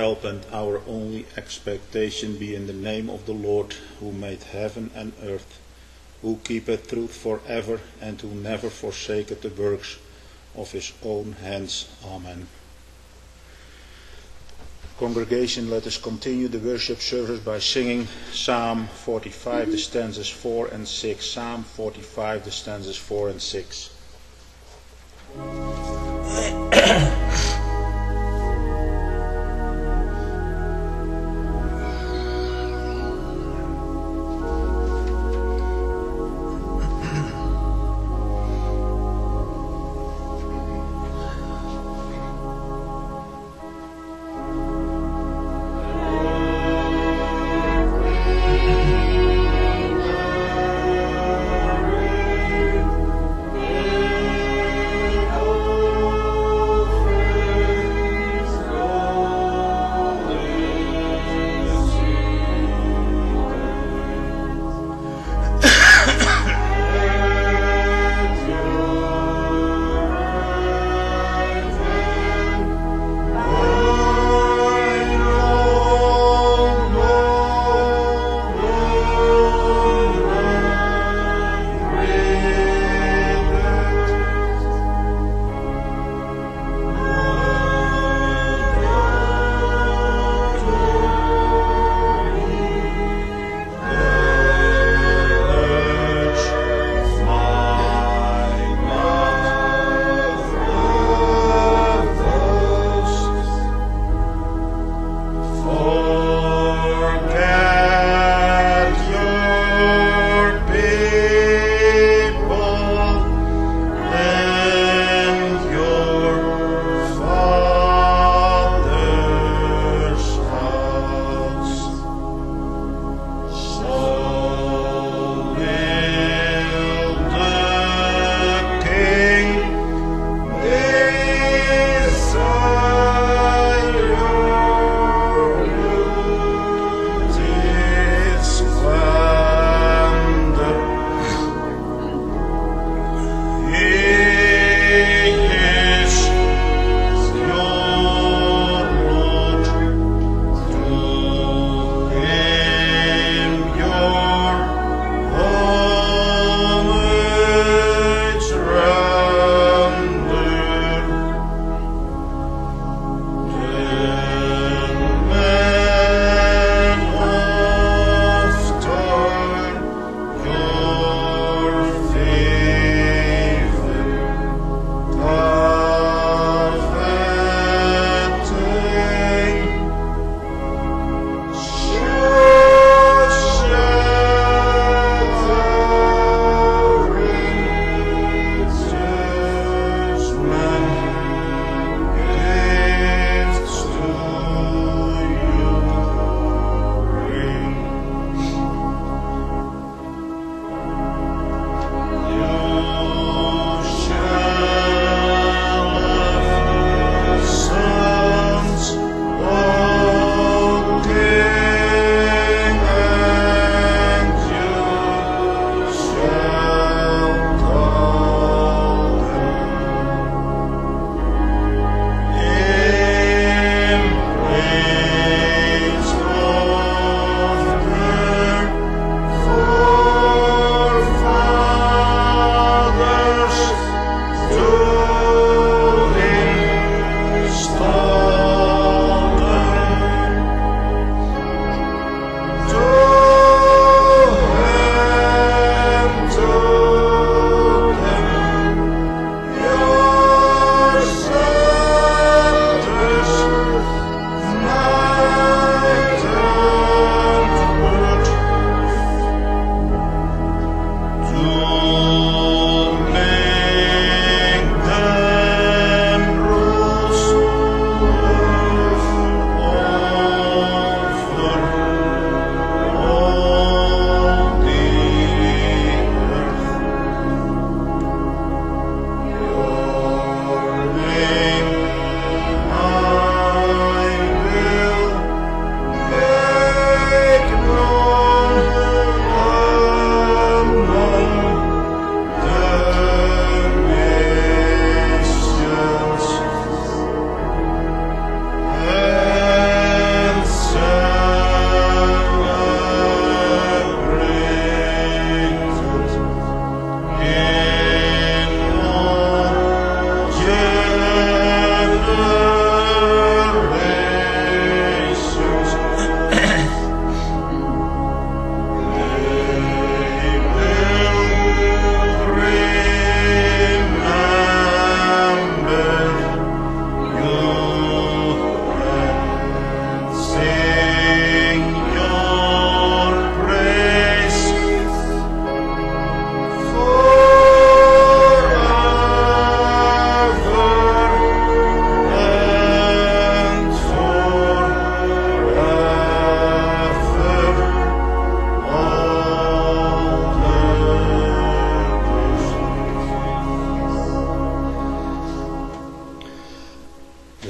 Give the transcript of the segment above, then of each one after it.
help and our only expectation be in the name of the Lord, who made heaven and earth, who keepeth truth forever, and who never forsaketh the works of his own hands. Amen. Congregation, let us continue the worship service by singing Psalm 45, the stanzas 4 and 6. Psalm 45, the stanzas 4 and 6. Yeah.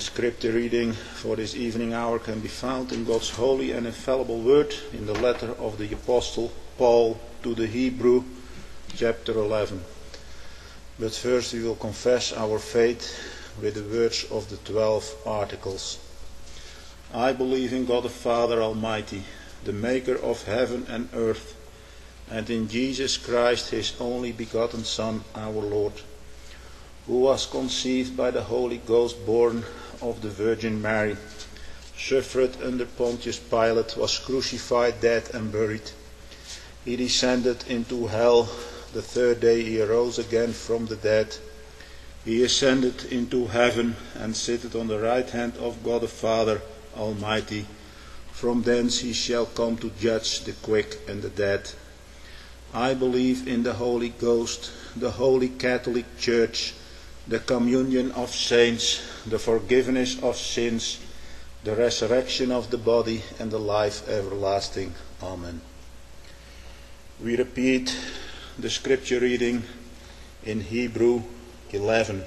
scripture reading for this evening hour can be found in God's holy and infallible word in the letter of the Apostle Paul to the Hebrew, chapter 11. But first we will confess our faith with the words of the 12 articles. I believe in God the Father Almighty, the maker of heaven and earth, and in Jesus Christ, his only begotten Son, our Lord, who was conceived by the Holy Ghost, born of the Virgin Mary, suffered under Pontius Pilate, was crucified, dead, and buried. He descended into hell. The third day he arose again from the dead. He ascended into heaven and sitteth on the right hand of God the Father Almighty. From thence he shall come to judge the quick and the dead. I believe in the Holy Ghost, the Holy Catholic Church, the communion of saints, the forgiveness of sins, the resurrection of the body, and the life everlasting. Amen. We repeat the scripture reading in Hebrew 11.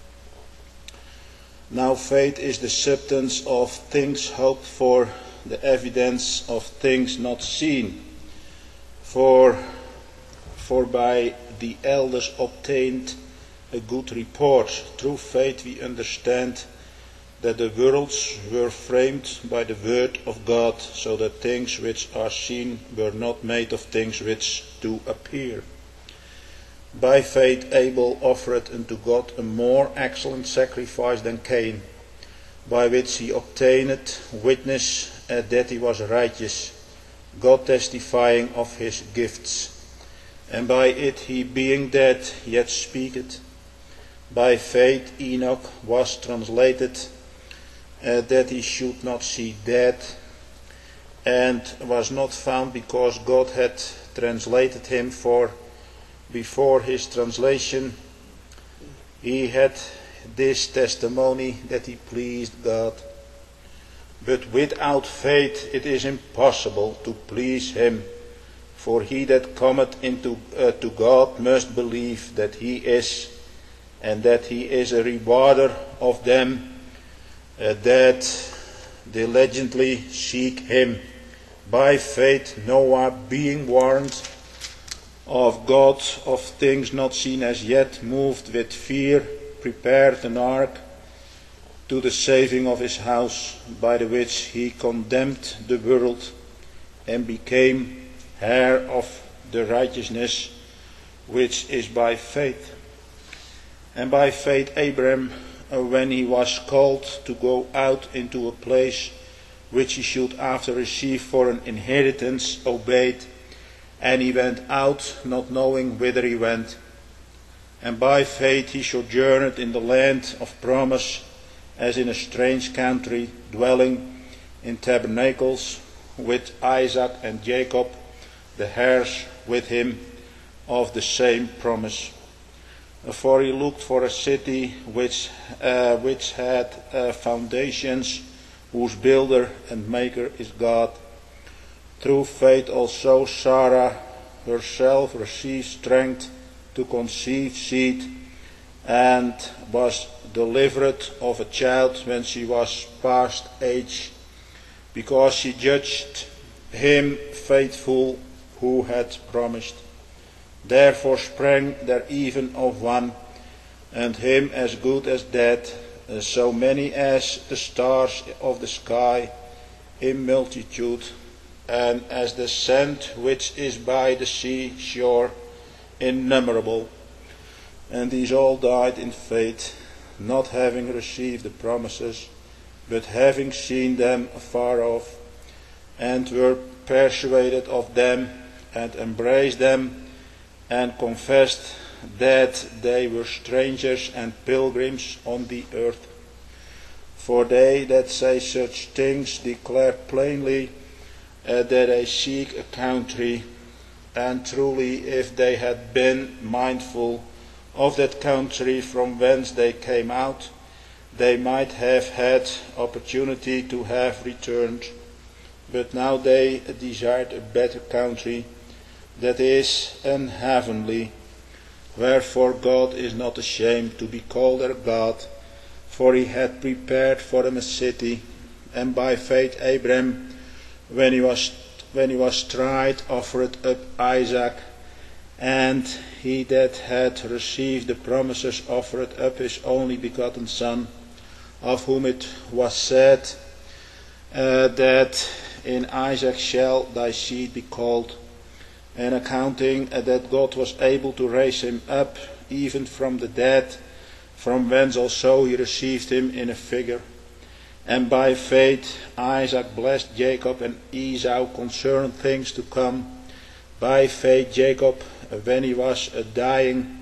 Now faith is the substance of things hoped for, the evidence of things not seen. For by the elders obtained a good report. Through faith we understand that the worlds were framed by the word of God, so that things which are seen were not made of things which do appear. By faith Abel offered unto God a more excellent sacrifice than Cain, by which he obtained witness that he was righteous, God testifying of his gifts. And by it he, being dead, yet speaketh. By faith Enoch was translated that he should not see death, and was not found, because God had translated him. For before his translation he had this testimony, that he pleased God. But without faith it is impossible to please him. For he that cometh to God must believe that he is, and that he is a rewarder of them that diligently seek him. By faith Noah, being warned of God of things not seen as yet, moved with fear, prepared an ark to the saving of his house, by the which he condemned the world, and became heir of the righteousness which is by faith. And by faith Abraham, when he was called to go out into a place which he should after receive for an inheritance, obeyed, and he went out, not knowing whither he went. And by faith he sojourned in the land of promise, as in a strange country, dwelling in tabernacles with Isaac and Jacob, the heirs with him of the same promise. For he looked for a city which had foundations, whose builder and maker is God. Through faith also Sarah herself received strength to conceive seed, and was delivered of a child when she was past age, because she judged him faithful who had promised. Therefore sprang there even of one, and him as good as dead, so many as the stars of the sky in multitude, and as the sand which is by the sea shore, innumerable. And these all died in faith, not having received the promises, but having seen them afar off, and were persuaded of them, and embraced them, and confessed that they were strangers and pilgrims on the earth. For they that say such things declare plainly that they seek a country, and truly if they had been mindful of that country from whence they came out, they might have had opportunity to have returned. But now they desired a better country, that is, an heavenly. Wherefore God is not ashamed to be called their God, for he had prepared for them a city. And by faith Abraham, when he was tried, offered up Isaac, and he that had received the promises offered up his only begotten son, of whom it was said, that in Isaac shall thy seed be called, and accounting that God was able to raise him up even from the dead, from whence also he received him in a figure. And by faith Isaac blessed Jacob and Esau concerning things to come. By faith Jacob, when he was dying,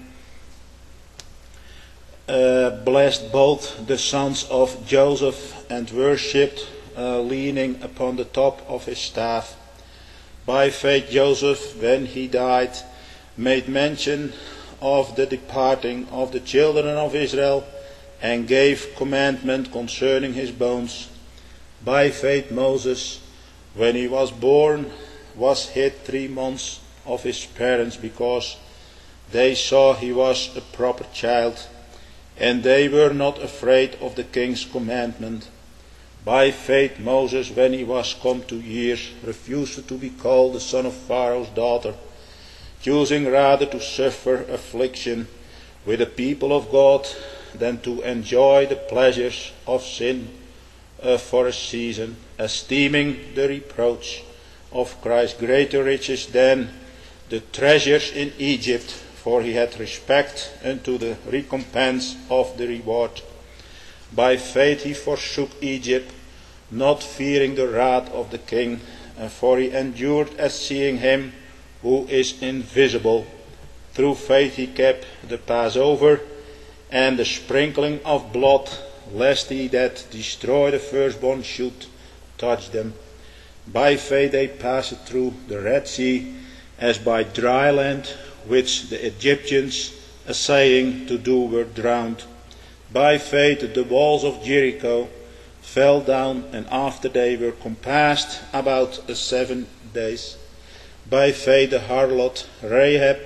blessed both the sons of Joseph, and worshipped, leaning upon the top of his staff. By faith Joseph, when he died, made mention of the departing of the children of Israel, and gave commandment concerning his bones. By faith Moses, when he was born, was hid 3 months of his parents, because they saw he was a proper child, and they were not afraid of the king's commandment. By faith Moses, when he was come to years, refused to be called the son of Pharaoh's daughter, choosing rather to suffer affliction with the people of God than to enjoy the pleasures of sin for a season, esteeming the reproach of Christ greater riches than the treasures in Egypt, for he had respect unto the recompense of the reward. By faith he forsook Egypt, not fearing the wrath of the king, for he endured as seeing him who is invisible. Through faith he kept the Passover and the sprinkling of blood, lest he that destroy the firstborn should touch them. By faith they passed through the Red Sea as by dry land, which the Egyptians, essaying to do, were drowned. By faith the walls of Jericho fell down, and after they were compassed about 7 days. By faith the harlot Rahab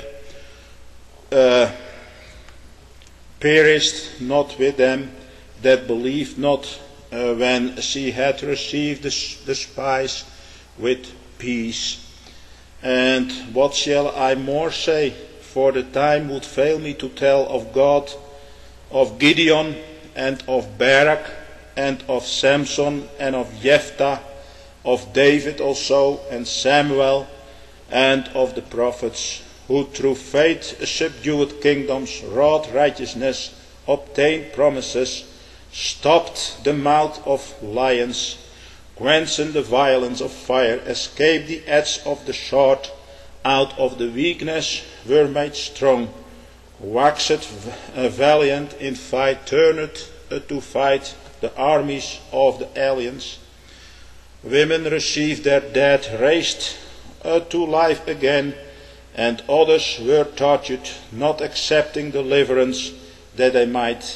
perished not with them that believed not, when she had received the spice with peace. And what shall I more say? For the time would fail me to tell of God, of Gideon, and of Barak, and of Samson, and of Jephthah, of David also, and Samuel, and of the prophets, who through faith subdued kingdoms, wrought righteousness, obtained promises, stopped the mouth of lions, quenched the violence of fire, escaped the edge of the sword, out of the weakness were made strong, waxed valiant in fight, turned to fight the armies of the aliens. Women received their dead raised to life again, and others were tortured, not accepting deliverance, that I might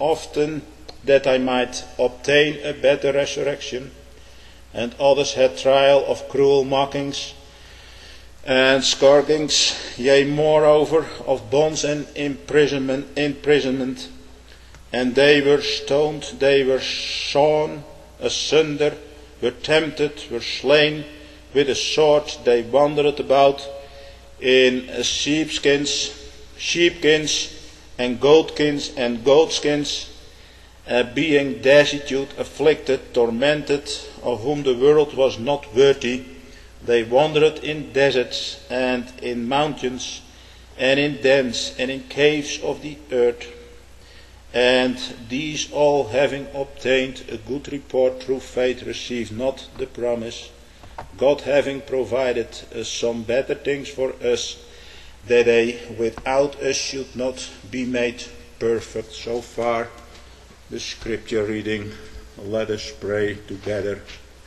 obtain a better resurrection. And others had trial of cruel mockings and scourgings, yea, moreover, of bonds and imprisonment. And they were stoned, they were sawn asunder, were tempted, were slain with a sword. They wandered about in sheepskins and goatskins, being destitute, afflicted, tormented, of whom the world was not worthy. They wandered in deserts and in mountains and in dens and in caves of the earth. And these all, having obtained a good report through faith, received not the promise, God having provided some better things for us, that they without us should not be made perfect. So far the scripture reading. Let us pray together.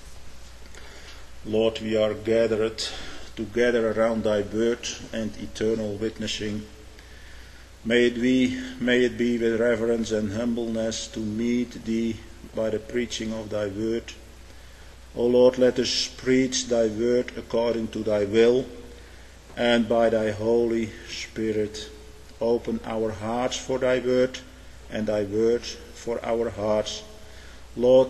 Lord, we are gathered together around thy word and eternal witnessing. May it be with reverence and humbleness to meet thee by the preaching of thy word. O Lord, let us preach thy word according to thy will, and by thy Holy Spirit open our hearts for thy word, and thy word for our hearts. Lord,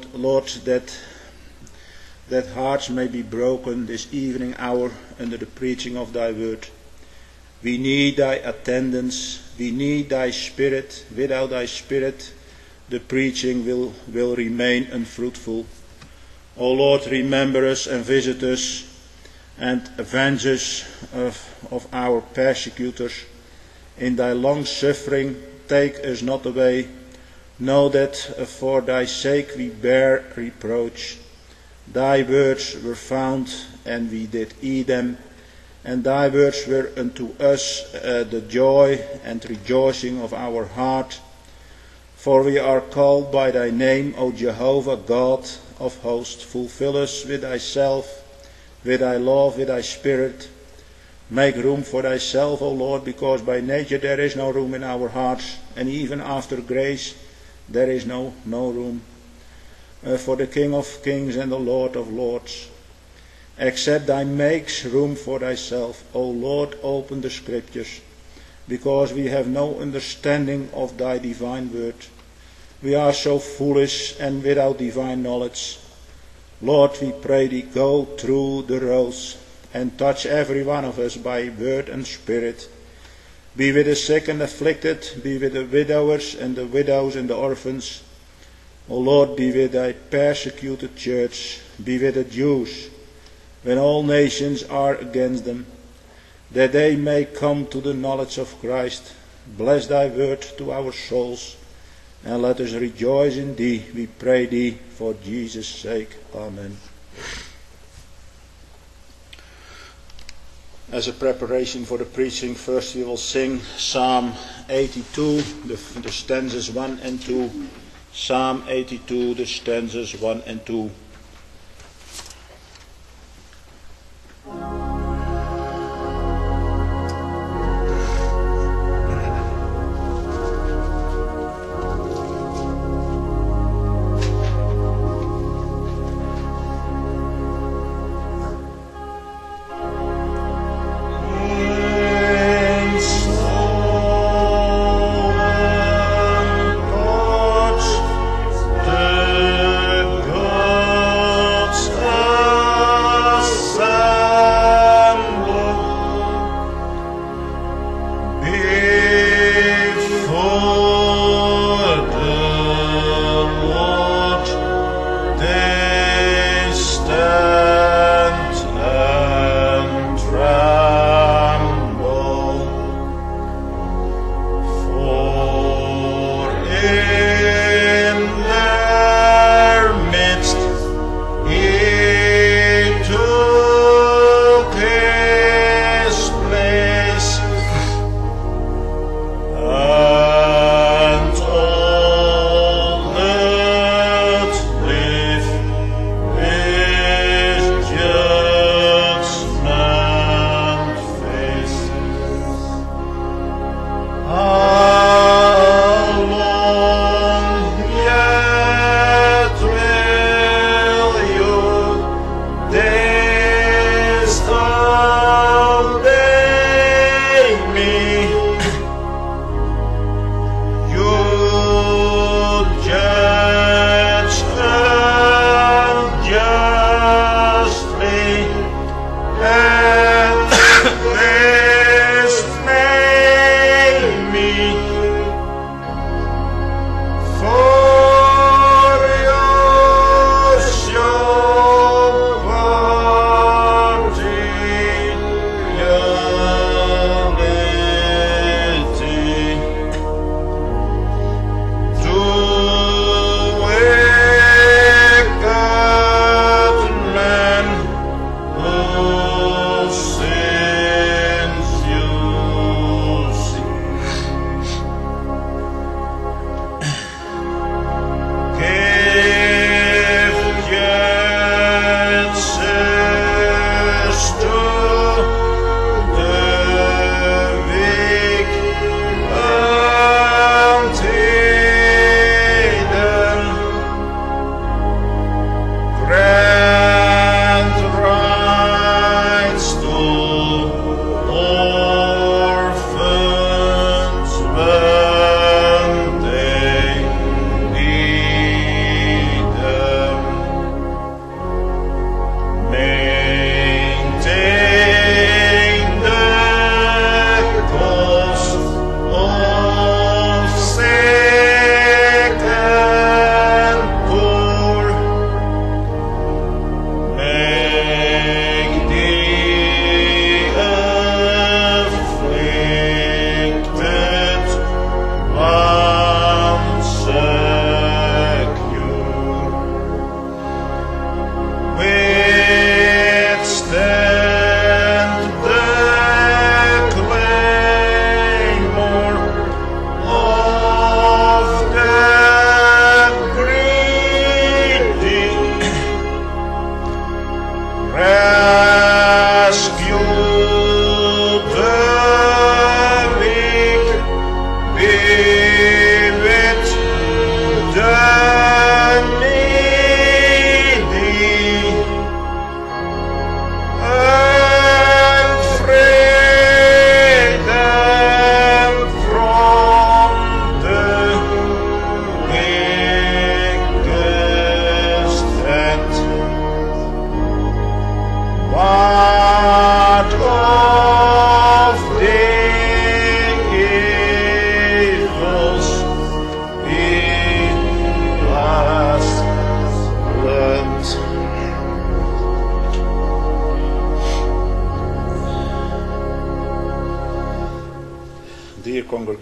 that hearts may be broken this evening hour under the preaching of thy word. We need thy attendance, we need thy spirit. Without thy spirit, the preaching will remain unfruitful. O Lord, remember us and visit us, and avenge us of our persecutors. In thy long suffering, take us not away. Know that for thy sake we bear reproach. Thy words were found, and we did eat them, and thy words were unto us the joy and rejoicing of our heart. For we are called by thy name, O Jehovah, God of hosts. Fulfill us with thyself, with thy love, with thy spirit. Make room for thyself, O Lord, because by nature there is no room in our hearts, and even after grace there is no room for the King of kings and the Lord of lords. Except thou makes room for thyself, O Lord, open the scriptures, because we have no understanding of thy divine word. We are so foolish and without divine knowledge. Lord, we pray thee, go through the rows and touch every one of us by word and spirit. Be with the sick and afflicted, be with the widowers and the widows and the orphans. O Lord, be with thy persecuted church, be with the Jews, when all nations are against them, that they may come to the knowledge of Christ. Bless thy word to our souls, and let us rejoice in thee, we pray thee, for Jesus' sake. Amen. As a preparation for the preaching, first we will sing Psalm 82, the stanzas 1 and 2. Psalm 82, the stanzas 1 and 2. Lord.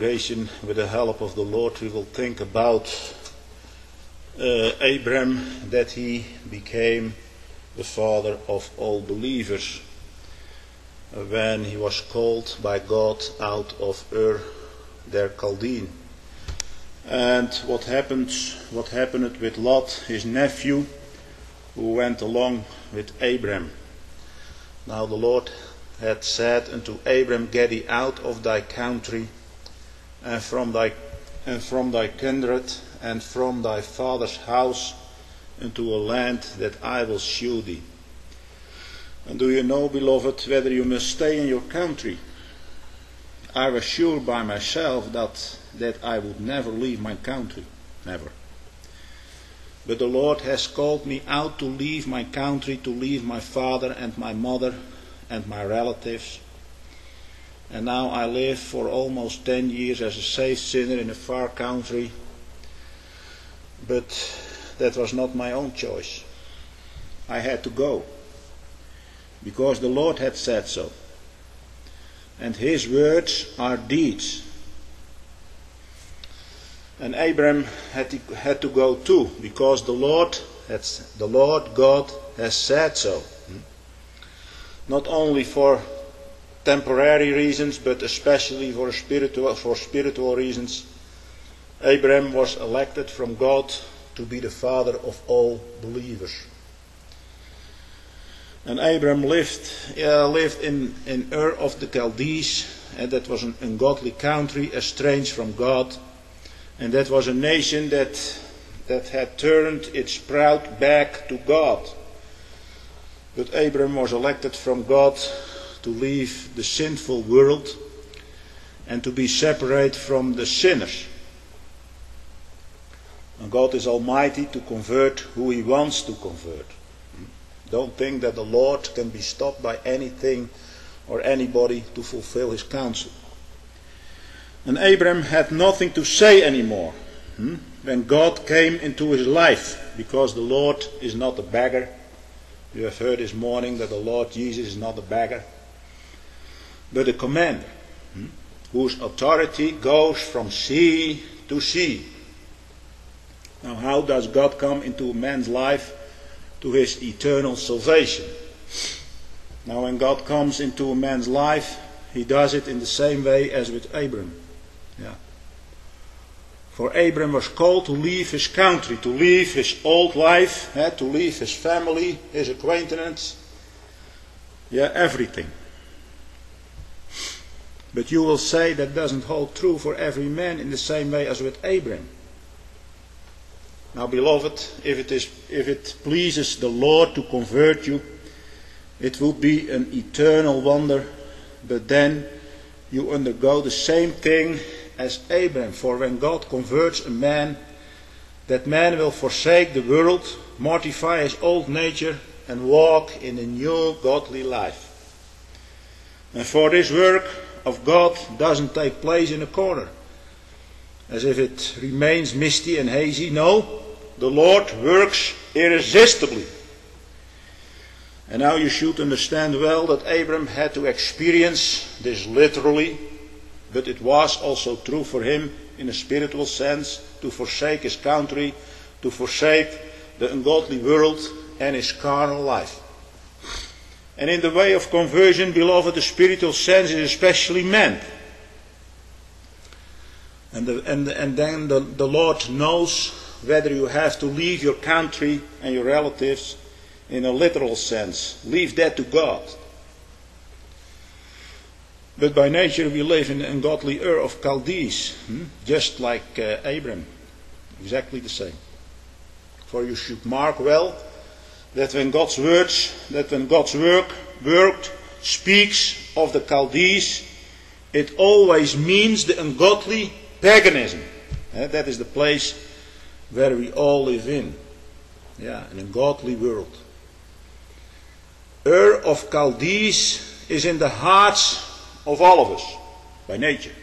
congregation, with the help of the Lord, we will think about Abram, that he became the father of all believers when he was called by God out of Ur der Chaldean. And what happened with Lot, his nephew, who went along with Abram. Now the Lord had said unto Abram, Get thee out of thy country, and from thy kindred, and from thy father's house, into a land that I will shew thee. And do you know, beloved, whether you must stay in your country? I was sure by myself that I would never leave my country. Never. But the Lord has called me out to leave my country, to leave my father and my mother and my relatives. And now I live for almost 10 years as a saved sinner in a far country. But that was not my own choice. I had to go, because the Lord had said so. And his words are deeds. And Abram had to go too, because the Lord God has said so. Not only for temporary reasons, but especially for spiritual reasons. Abram was elected from God to be the father of all believers. And Abram lived in Ur of the Chaldees, and that was an ungodly country, estranged from God. And that was a nation that had turned its proud back to God. But Abram was elected from God to leave the sinful world and to be separate from the sinners. And God is almighty to convert who he wants to convert. Don't think that the Lord can be stopped by anything or anybody to fulfill his counsel. And Abram had nothing to say anymore when God came into his life, because the Lord is not a beggar. You have heard this morning that the Lord Jesus is not a beggar, but a commander, whose authority goes from sea to sea. Now, how does God come into a man's life? To his eternal salvation. Now, when God comes into a man's life, he does it in the same way as with Abram. Yeah. For Abram was called to leave his country, to leave his old life, to leave his family, his acquaintance, everything. But you will say that doesn't hold true for every man in the same way as with Abram. Now, beloved, if it pleases the Lord to convert you, it will be an eternal wonder, but then you undergo the same thing as Abram. For when God converts a man, that man will forsake the world, mortify his old nature, and walk in a new godly life. And for this work of God doesn't take place in a corner, as if it remains misty and hazy. No, the Lord works irresistibly. And now you should understand well that Abram had to experience this literally, but it was also true for him in a spiritual sense, to forsake his country, to forsake the ungodly world and his carnal life. And in the way of conversion, beloved, the spiritual sense is especially meant. And then the Lord knows whether you have to leave your country and your relatives in a literal sense. Leave that to God. But by nature we live in the ungodly Ur of Chaldees, just like Abram. Exactly the same. For you should mark well that when God's work speaks of the Chaldees, it always means the ungodly paganism. That is the place where we all live in. An ungodly world. Ur of Chaldees is in the hearts of all of us, by nature.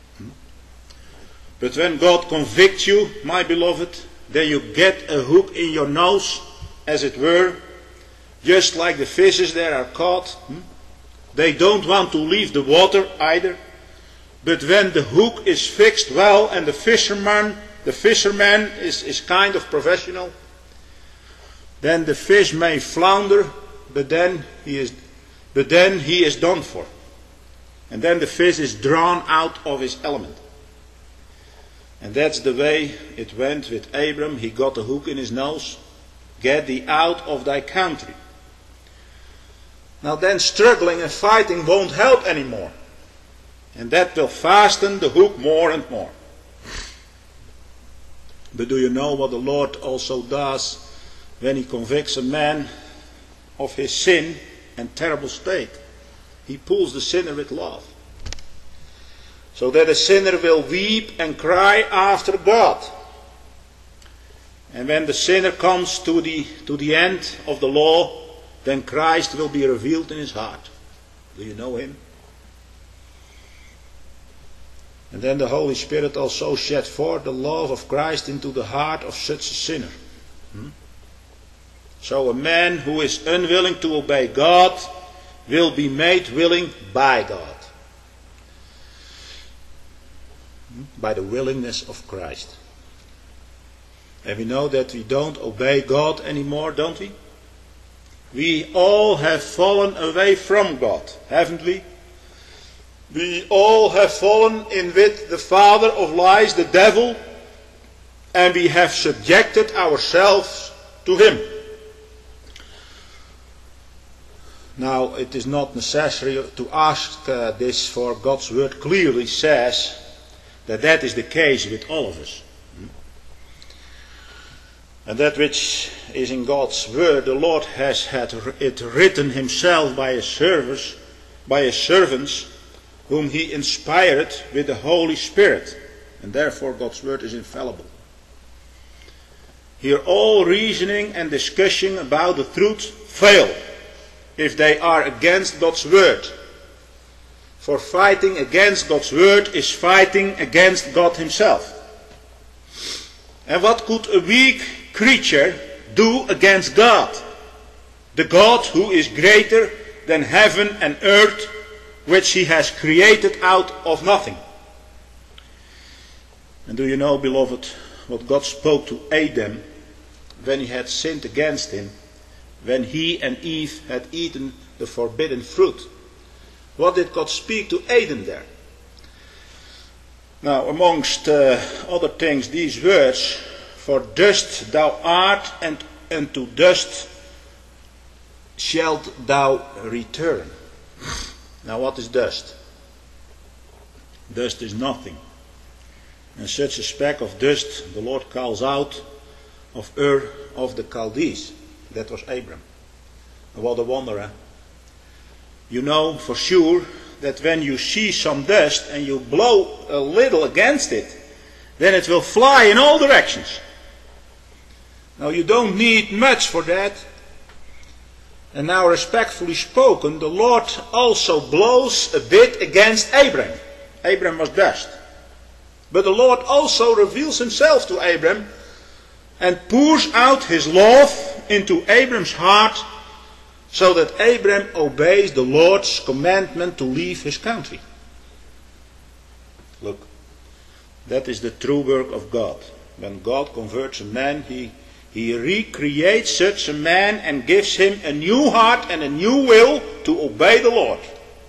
But when God convicts you, my beloved, then you get a hook in your nose, as it were, just like the fishes that are caught. They don't want to leave the water either, But when the hook is fixed well and the fisherman is kind of professional, then the fish may flounder, but then he is done for. And then the fish is drawn out of his element. And that's the way it went with Abram. He got a hook in his nose. Get thee out of thy country. Now then struggling and fighting won't help anymore. And that will fasten the hook more and more. But do you know what the Lord also does when he convicts a man of his sin and terrible state? He pulls the sinner with love. So that a sinner will weep and cry after God. And when the sinner comes to the end of the law, then Christ will be revealed in his heart. Do you know him? And then the Holy Spirit also shed forth the love of Christ into the heart of such a sinner. So a man who is unwilling to obey God will be made willing by God. By the willingness of Christ. And we know that we don't obey God anymore, don't we? We all have fallen away from God, haven't we? We all have fallen in with the father of lies, the devil, and we have subjected ourselves to him. Now, it is not necessary to ask this, for God's word clearly says that is the case with all of us. And that which is in God's word, the Lord has had it written himself by his servants, whom he inspired with the Holy Spirit. And therefore God's word is infallible. Here all reasoning and discussion about the truth fail if they are against God's word. For fighting against God's word is fighting against God himself. And what could a weak creature do against God? The God who is greater than heaven and earth, which he has created out of nothing. And do you know, beloved, what God spoke to Adam when he had sinned against him, when he and Eve had eaten the forbidden fruit? What did God speak to Adam there? Now, amongst other things, these words, for dust thou art, and unto dust shalt thou return. Now, what is dust? Dust is nothing. And such a speck of dust the Lord calls out of Ur of the Chaldees. That was Abram. And what a wonder, eh? You know for sure that when you see some dust and you blow a little against it, then it will fly in all directions. Now you don't need much for that. And now, respectfully spoken, the Lord also blows a bit against Abram. Abram was dust. But the Lord also reveals himself to Abram and pours out his love into Abram's heart, so that Abram obeys the Lord's commandment to leave his country. Look, that is the true work of God. When God converts a man, He recreates such a man and gives him a new heart and a new will to obey the Lord.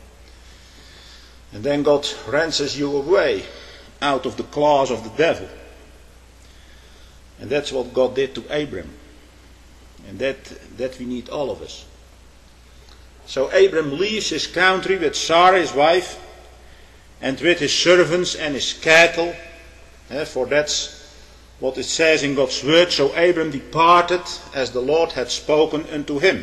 And then God ransoms you away out of the claws of the devil. And that's what God did to Abram. And that we need, all of us. So Abram leaves his country with Sarah his wife, and with his servants and his cattle, for that's what it says in God's word. So Abram departed as the Lord had spoken unto him.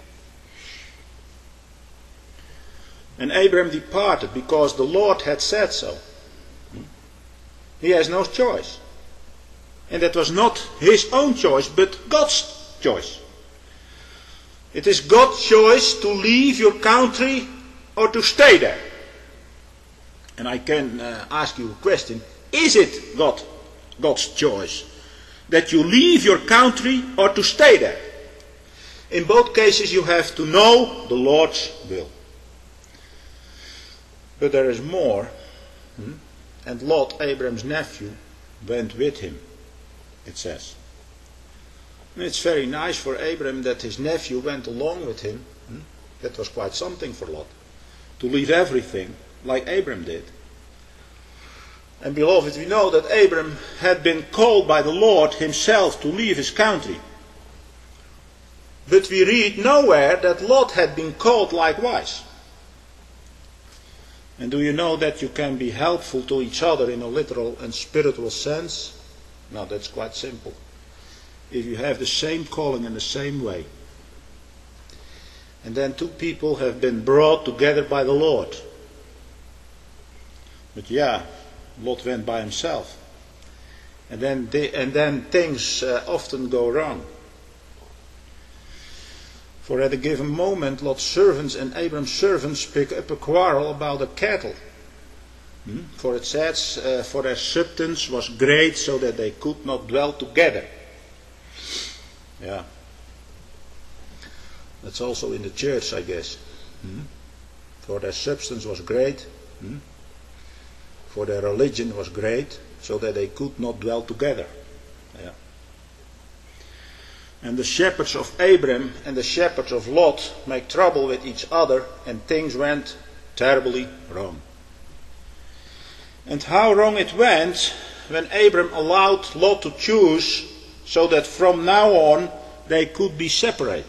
And Abram departed because the Lord had said so. He has no choice. And that was not his own choice, but God's choice. It is God's choice to leave your country or to stay there. And I can ask you a question. Is it God's choice that you leave your country or to stay there? In both cases you have to know the Lord's will. But there is more. And Lot, Abraham's nephew, went with him, it says. And it's very nice for Abraham that his nephew went along with him. That was quite something for Lot, to leave everything like Abraham did. And beloved, we know that Abraham had been called by the Lord himself to leave his country. But we read nowhere that Lot had been called likewise. And do you know that you can be helpful to each other in a literal and spiritual sense? Now that's quite simple. If you have the same calling in the same way. And then two people have been brought together by the Lord. But yeah, Lot went by himself. And then things often go wrong. For at a given moment, Lot's servants and Abram's servants pick up a quarrel about the cattle. For it says, for their substance was great, so that they could not dwell together. Yeah. That's also in the church, I guess. For their substance was great. For their religion was great, so that they could not dwell together. Yeah. And the shepherds of Abram and the shepherds of Lot make trouble with each other, and things went terribly wrong. And how wrong it went when Abram allowed Lot to choose, so that from now on they could be separate.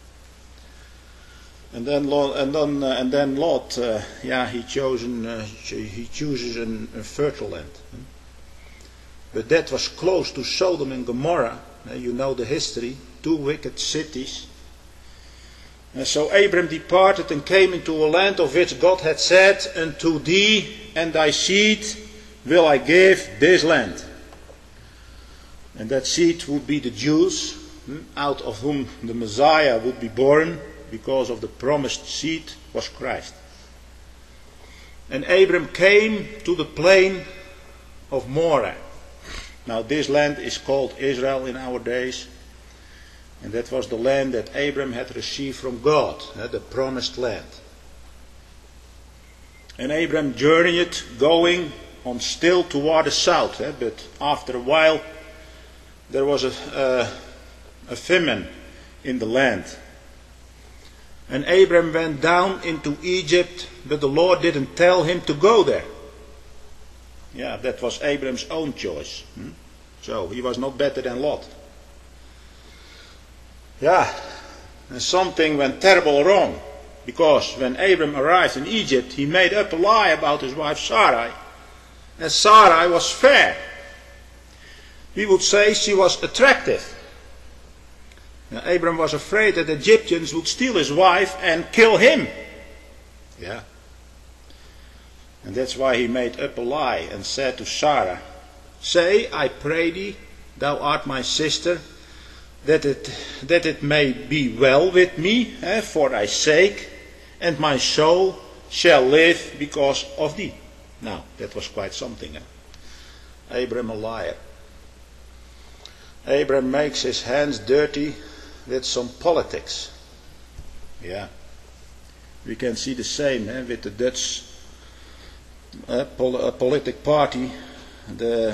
And then Lot, he chooses a fertile land. But that was close to Sodom and Gomorrah. You know the history, 2 wicked cities. And so Abram departed and came into a land of which God had said, unto thee and thy seed will I give this land. And that seed would be the Jews, out of whom the Messiah would be born, because of the promised seed was Christ. And Abram came to the plain of Moreh. Now this land is called Israel in our days, and that was the land that Abram had received from God, the promised land. And Abram journeyed, going on still toward the south, but after a while there was a famine in the land. And Abram went down into Egypt, but the Lord didn't tell him to go there. Yeah, that was Abram's own choice. So he was not better than Lot. Yeah, and something went terrible wrong. Because when Abram arrived in Egypt, he made up a lie about his wife Sarai. And Sarai was fair. We would say she was attractive. Now, Abram was afraid that the Egyptians would steal his wife and kill him. Yeah. And that's why he made up a lie and said to Sarah, say, I pray thee, thou art my sister, that it may be well with me for thy sake, and my soul shall live because of thee. Now, that was quite something. Abram a liar. Abram makes his hands dirty with some politics. Yeah. We can see the same with the Dutch political party, the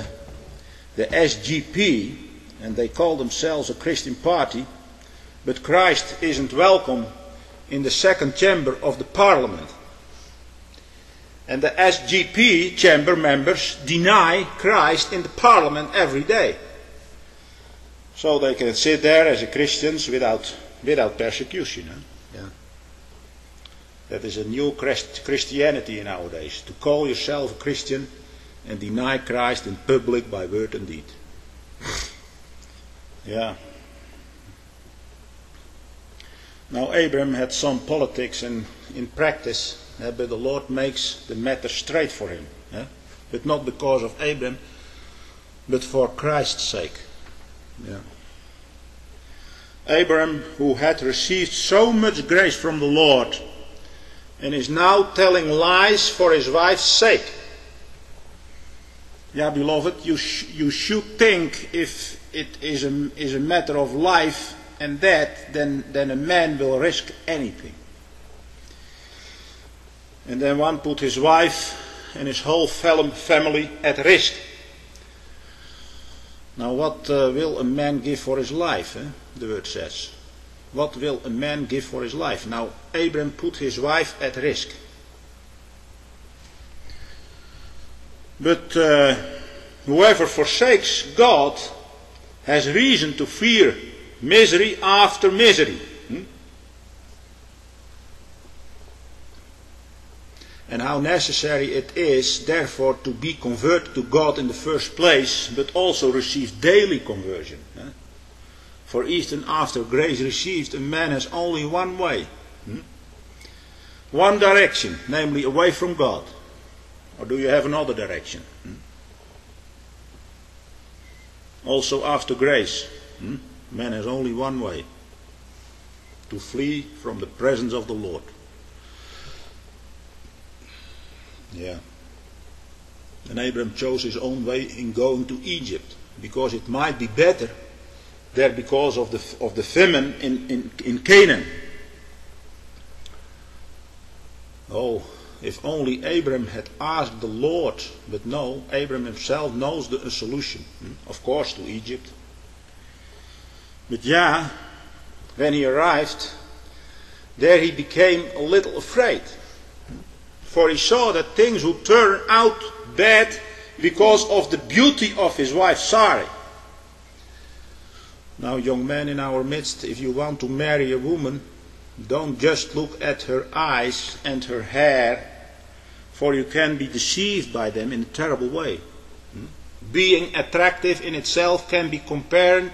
SGP, and they call themselves a Christian party, but Christ isn't welcome in the second chamber of the parliament. And the SGP chamber members deny Christ in the parliament every day. So they can sit there as Christians without persecution. Yeah. That is a new Christianity nowadays, to call yourself a Christian and deny Christ in public by word and deed. Yeah. Now Abram had some politics in practice, but the Lord makes the matter straight for him. But not because of Abram, but for Christ's sake. Yeah. Abram, who had received so much grace from the Lord, and is now telling lies for his wife's sake. Yeah, beloved, you should think if it is a matter of life and death, then a man will risk anything. And then one put his wife and his whole family at risk. Now what will a man give for his life? The word says. What will a man give for his life? Now Abram put his wife at risk. But whoever forsakes God has reason to fear misery after misery. And how necessary it is, therefore, to be converted to God in the first place, but also receive daily conversion. For even after grace received, a man has only one way. One direction, namely away from God. Or do you have another direction? Also after grace, man has only one way. To flee from the presence of the Lord. Yeah. And Abraham chose his own way in going to Egypt, because it might be better there because of the famine in Canaan. Oh, if only Abraham had asked the Lord, but no, Abraham himself knows the solution. Of course, to Egypt. But yeah, when he arrived, there he became a little afraid. For he saw that things would turn out bad because of the beauty of his wife Sarai. Now, young men in our midst, if you want to marry a woman, don't just look at her eyes and her hair, for you can be deceived by them in a terrible way. Being attractive in itself can be compared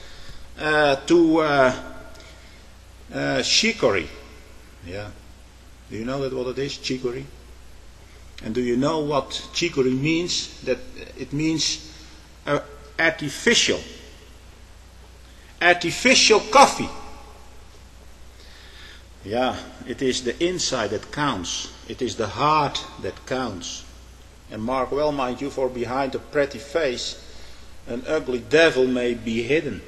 to chicory. Yeah. Do you know that what it is, chicory? And do you know what chicory means? That it means artificial. Artificial coffee. Yeah, it is the inside that counts. It is the heart that counts. And mark well, mind you, for behind a pretty face, an ugly devil may be hidden.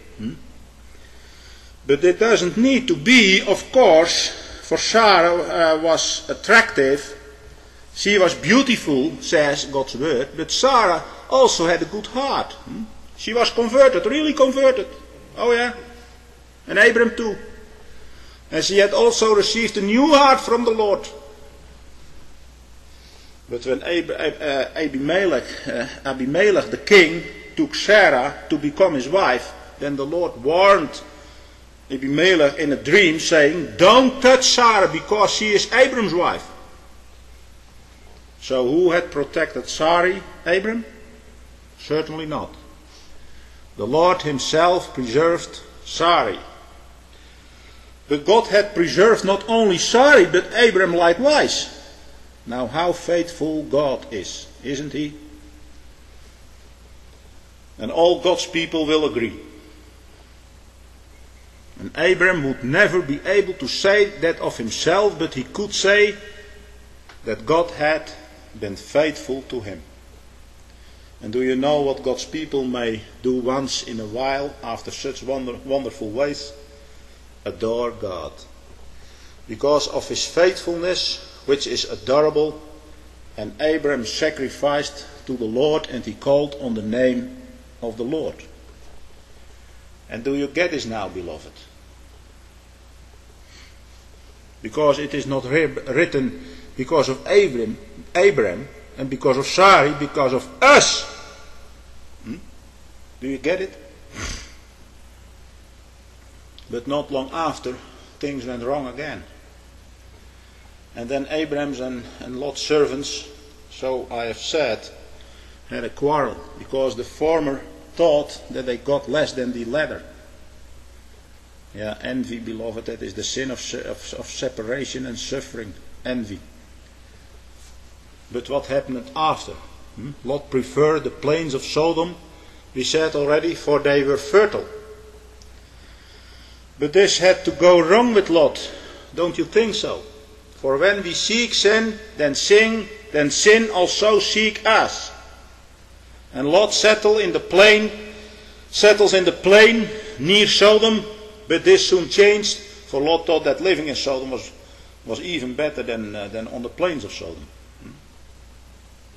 But it doesn't need to be, of course. For Sarah was attractive, she was beautiful, says God's word, but Sarah also had a good heart. She was converted, really converted. Oh yeah, and Abram too. And she had also received a new heart from the Lord. But when Abimelech the king took Sarah to become his wife, then the Lord warned Abimelech in a dream, saying, "Don't touch Sarah, because she is Abram's wife." So who had protected Sarai? Abram? Certainly not. The Lord himself preserved Sarai. But God had preserved not only Sarai, but Abram likewise. Now how faithful God is, isn't he? And all God's people will agree. And Abram would never be able to say that of himself, but he could say that God had been faithful to him. And do you know what God's people may do once in a while after such wonderful ways? Adore God. Because of his faithfulness, which is adorable, and Abram sacrificed to the Lord, and he called on the name of the Lord. And do you get this now, beloved? Because it is not written because of Abram and because of Sarai, because of us. Do you get it? But not long after, things went wrong again. And then Abram's and Lot's servants, so I have said, had a quarrel, because the former thought that they got less than the latter. Yeah, envy, beloved, that is the sin of separation and suffering. Envy. But what happened after? Lot preferred the plains of Sodom, we said already, for they were fertile. But this had to go wrong with Lot. Don't you think so? For when we seek sin, then sin also seek us. And Lot settles in the plain near Sodom, but this soon changed, for Lot thought that living in Sodom was even better than on the plains of Sodom.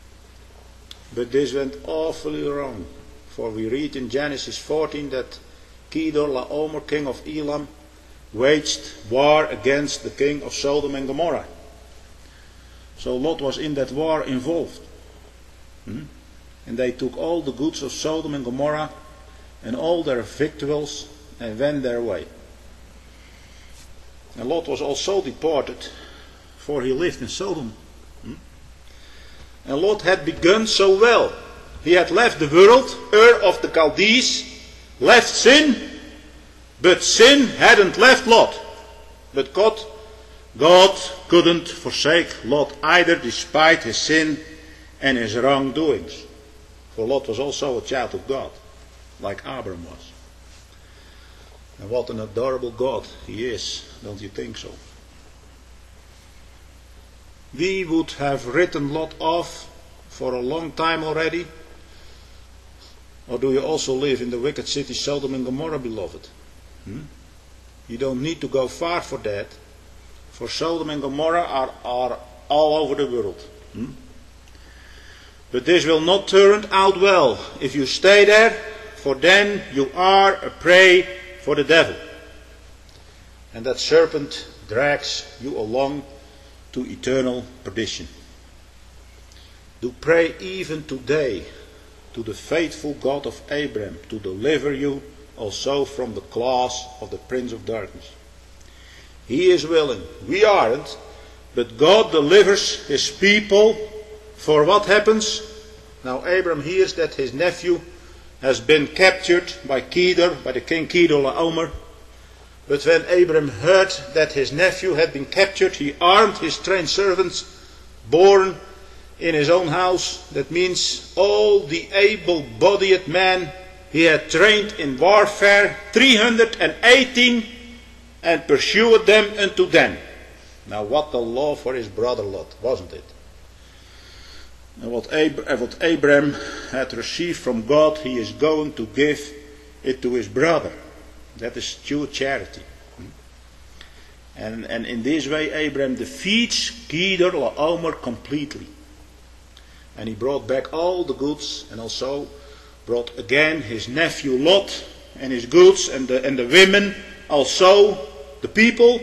But this went awfully wrong. For we read in Genesis 14 that Kedorlaomer, king of Elam, waged war against the king of Sodom and Gomorrah. So Lot was in that war involved. And they took all the goods of Sodom and Gomorrah and all their victuals and went their way. And Lot was also departed, for he lived in Sodom. And Lot had begun so well. He had left the world, Ur of the Chaldees, left sin, but sin hadn't left Lot. But God couldn't forsake Lot either, despite his sin and his wrongdoings. For Lot was also a child of God, like Abram was. And what an adorable God he is, don't you think so? We would have written Lot off for a long time already. Or do you also live in the wicked city Sodom and Gomorrah, beloved? You don't need to go far for that. For Sodom and Gomorrah are all over the world. But this will not turn out well if you stay there, for then you are a prey for the devil. And that serpent drags you along to eternal perdition. Do pray even today to the faithful God of Abraham to deliver you also from the claws of the prince of darkness. He is willing, we aren't, but God delivers his people. For what happens? Now Abraham hears that his nephew has been captured by the king Kedorlaomer. But when Abraham heard that his nephew had been captured, he armed his trained servants, born in his own house. That means all the able-bodied men he had trained in warfare, 318, and pursued them unto Dan. Now what a law for his brother Lot, wasn't it? And what Abraham had received from God, he is going to give it to his brother. That is true charity. And in this way Abraham defeats Kedorlaomer completely. And he brought back all the goods, and also brought again his nephew Lot and his goods, and the women, also the people.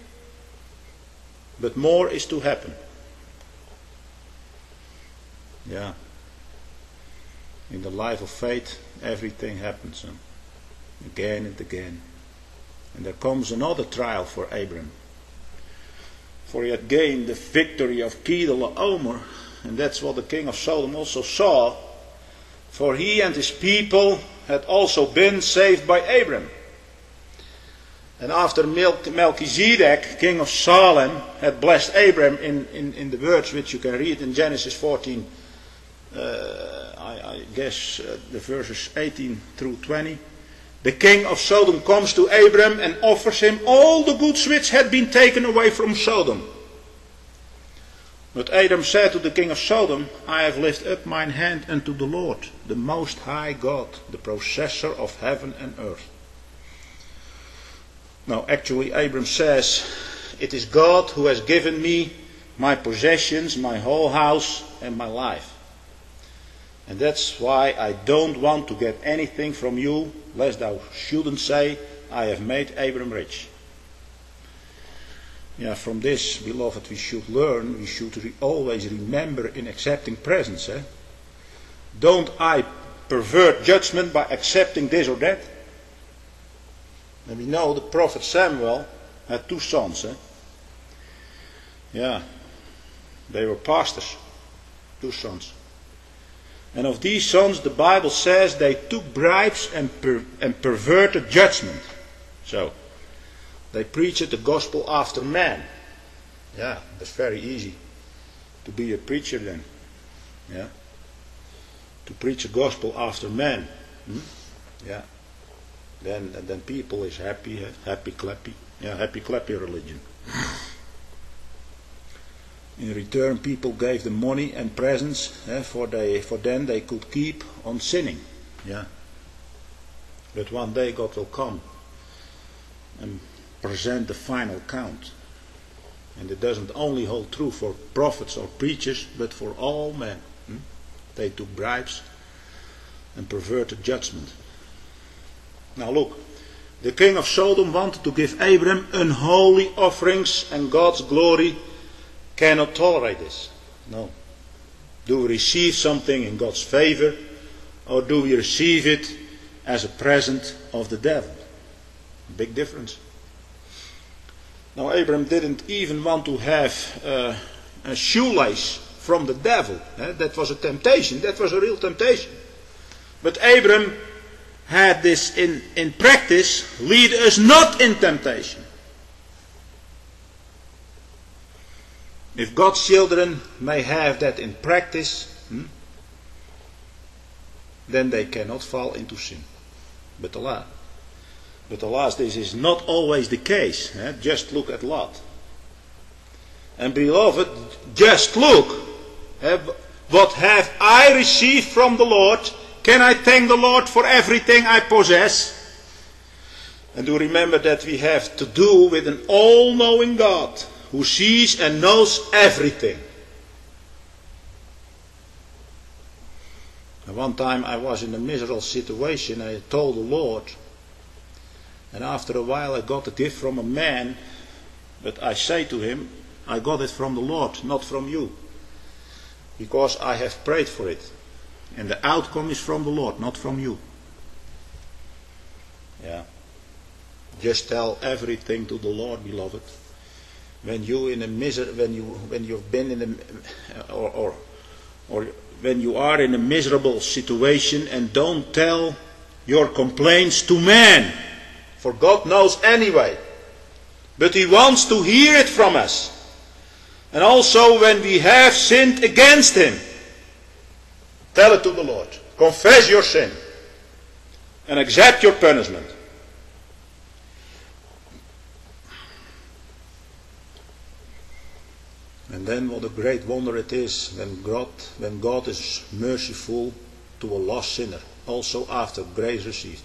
But more is to happen. Yeah. In the life of faith, everything happens. Again and again. And there comes another trial for Abraham. For he had gained the victory of Kedorlaomer, and that's what the king of Sodom also saw. For he and his people had also been saved by Abraham. And after Melchizedek, king of Salem, had blessed Abraham in the words which you can read in Genesis 14, I guess the verses 18 through 20. The king of Sodom comes to Abraham and offers him all the goods which had been taken away from Sodom. But Abram said to the king of Sodom, I have lifted up mine hand unto the Lord, the Most High God, the possessor of heaven and earth. Now actually Abram says, it is God who has given me my possessions, my whole house and my life. And that's why I don't want to get anything from you, lest thou shouldn't say, I have made Abram rich. Yeah, from this, beloved, we should learn, we should always remember in accepting presents. Don't I pervert judgment by accepting this or that? And we know the prophet Samuel had 2 sons. Yeah, they were pastors, 2 sons. And of these sons, the Bible says they took bribes and perverted judgment. So, they preached the gospel after man. Yeah, that's very easy to be a preacher then. Yeah, to preach the gospel after man. Yeah, then people is happy, happy clappy. Yeah, happy clappy religion. In return, people gave them money and presents, for then they could keep on sinning. Yeah. But one day God will come and present the final count. And it doesn't only hold true for prophets or preachers, but for all men. They took bribes and perverted judgment. Now look, the king of Sodom wanted to give Abram unholy offerings, and God's glory cannot tolerate this. No. Do we receive something in God's favor, or do we receive it as a present of the devil? Big difference. Now Abram didn't even want to have a shoelace from the devil. That was a temptation. That was a real temptation. But Abram had this in practice: lead us not in temptation. If God's children may have that in practice, then they cannot fall into sin. But alas, this is not always the case. Just look at Lot. And beloved, just look. What have I received from the Lord? Can I thank the Lord for everything I possess? And do remember that we have to do with an all-knowing God who sees and knows everything. And one time I was in a miserable situation. I told the Lord, and after a while I got a gift from a man, but I say to him, I got it from the Lord, not from you, because I have prayed for it. And the outcome is from the Lord, not from you. Yeah. Just tell everything to the Lord, beloved. When you in a when you've been in a or when you are in a miserable situation, and don't tell your complaints to man, for God knows anyway. But He wants to hear it from us. And also when we have sinned against Him, tell it to the Lord. Confess your sin and accept your punishment. And then what a great wonder it is when God is merciful to a lost sinner, also after grace received.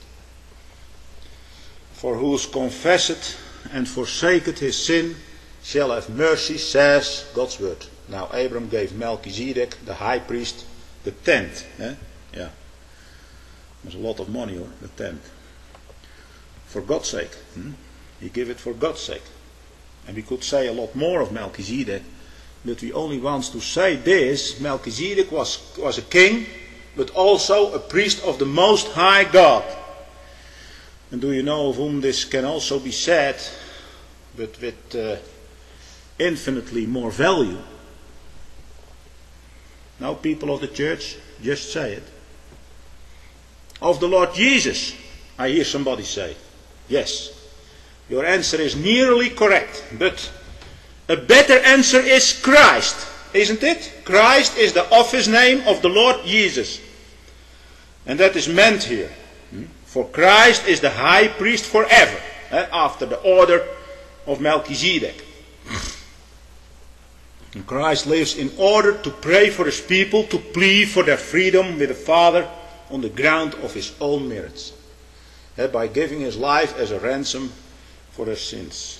For who's confessed and forsaketh his sin shall have mercy, says God's word. Now Abram gave Melchizedek, the high priest, the tenth. Yeah. There's a lot of money, the tenth. For God's sake. He gave it for God's sake. And we could say a lot more of Melchizedek, but we only want to say this: Melchizedek was a king, but also a priest of the Most High God. And do you know of whom this can also be said, but with infinitely more value? Now, people of the church, just say it. Of the Lord Jesus, I hear somebody say. Yes, your answer is nearly correct, but a better answer is Christ, isn't it? Christ is the office name of the Lord Jesus. And that is meant here. For Christ is the high priest forever, after the order of Melchizedek. And Christ lives in order to pray for His people, to plead for their freedom with the Father on the ground of His own merits, by giving His life as a ransom for their sins.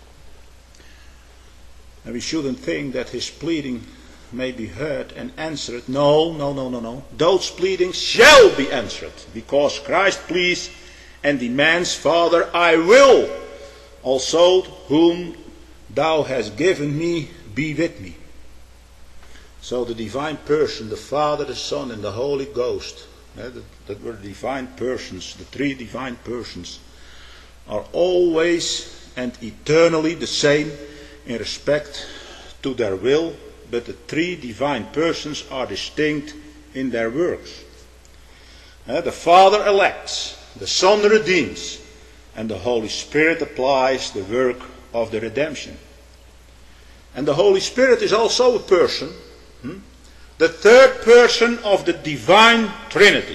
And we shouldn't think that His pleading may be heard and answered. No. Those pleadings shall be answered, because Christ pleads and demands, Father, I will also whom Thou hast given me be with me. So the divine person, the Father, the Son, and the Holy Ghost, that were the divine persons, the three divine persons, are always and eternally the same in respect to their will, but the three divine persons are distinct in their works. The Father elects, the Son redeems, and the Holy Spirit applies the work of the redemption. And the Holy Spirit is also a person, the third person of the divine Trinity.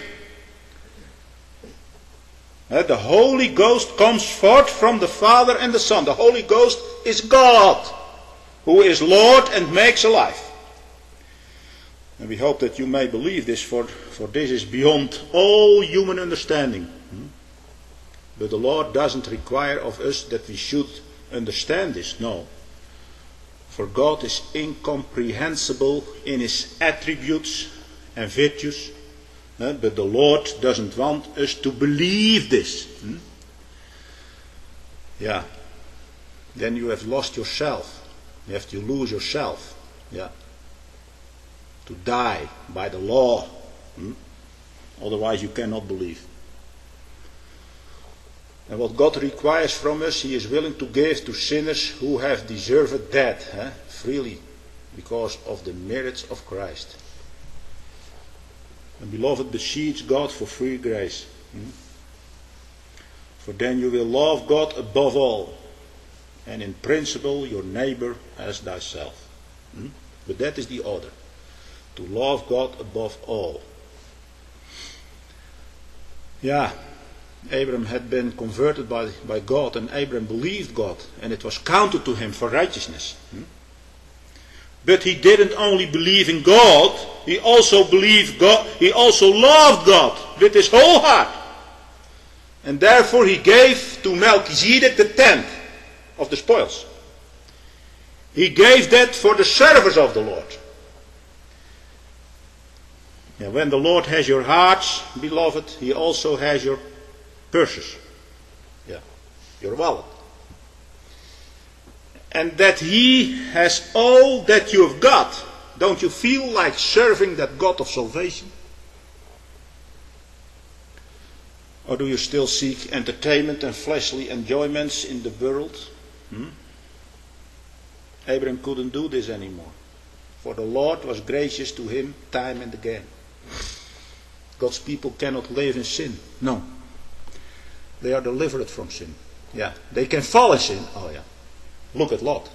The Holy Ghost comes forth from the Father and the Son. The Holy Ghost is God, who is Lord and makes alive. And we hope that you may believe this, for this is beyond all human understanding. But the Lord doesn't require of us that we should understand this, no. For God is incomprehensible in His attributes, and virtues. But the Lord doesn't want us to believe this. Yeah. Then you have lost yourself. You have to lose yourself. Yeah. To die by the law. Otherwise you cannot believe. And what God requires from us, He is willing to give to sinners who have deserved death, freely, because of the merits of Christ. And beloved, beseech God for free grace. For then you will love God above all, and in principle your neighbor as thyself. But that is the order. To love God above all. Yeah, Abraham had been converted by God, and Abraham believed God, and it was counted to him for righteousness. But he didn't only believe in God, he also believed God, he also loved God with his whole heart. And therefore he gave to Melchizedek the tenth of the spoils. He gave that for the service of the Lord. Yeah, when the Lord has your hearts, beloved, He also has your purses. Yeah, your wallet. And that He has all that you've got. Don't you feel like serving that God of salvation? Or do you still seek entertainment and fleshly enjoyments in the world? Abraham couldn't do this anymore. For the Lord was gracious to him time and again. God's people cannot live in sin. No. They are delivered from sin. Yeah. They can fall in sin. Oh yeah. Look at Lot.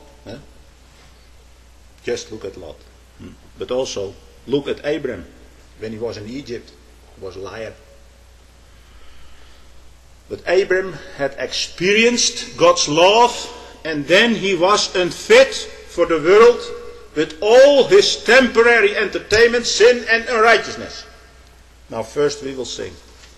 Just look at Lot. But also look at Abraham when he was in Egypt. He was a liar. But Abraham had experienced God's love, and then he was unfit for the world with all his temporary entertainment, sin and unrighteousness. Now first we will sing.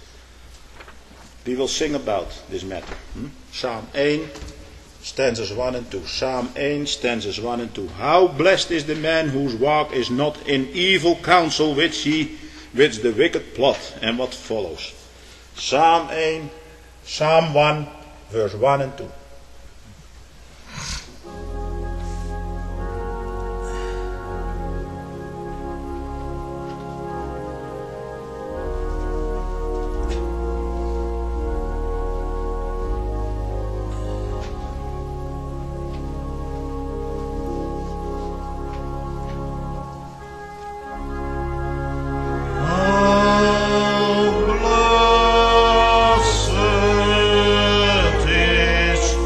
We will sing about this matter. Psalm 1, stanzas 1 and 2. Psalm 1, stanzas 1 and 2. How blessed is the man whose walk is not in evil counsel which the wicked plot. And what follows. Psalm 1, verse 1 and 2. Blessed is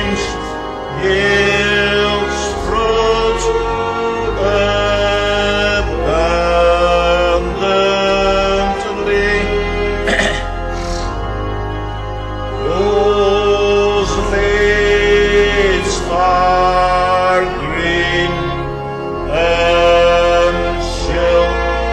yields fruit abundantly, whose leaves are green and shall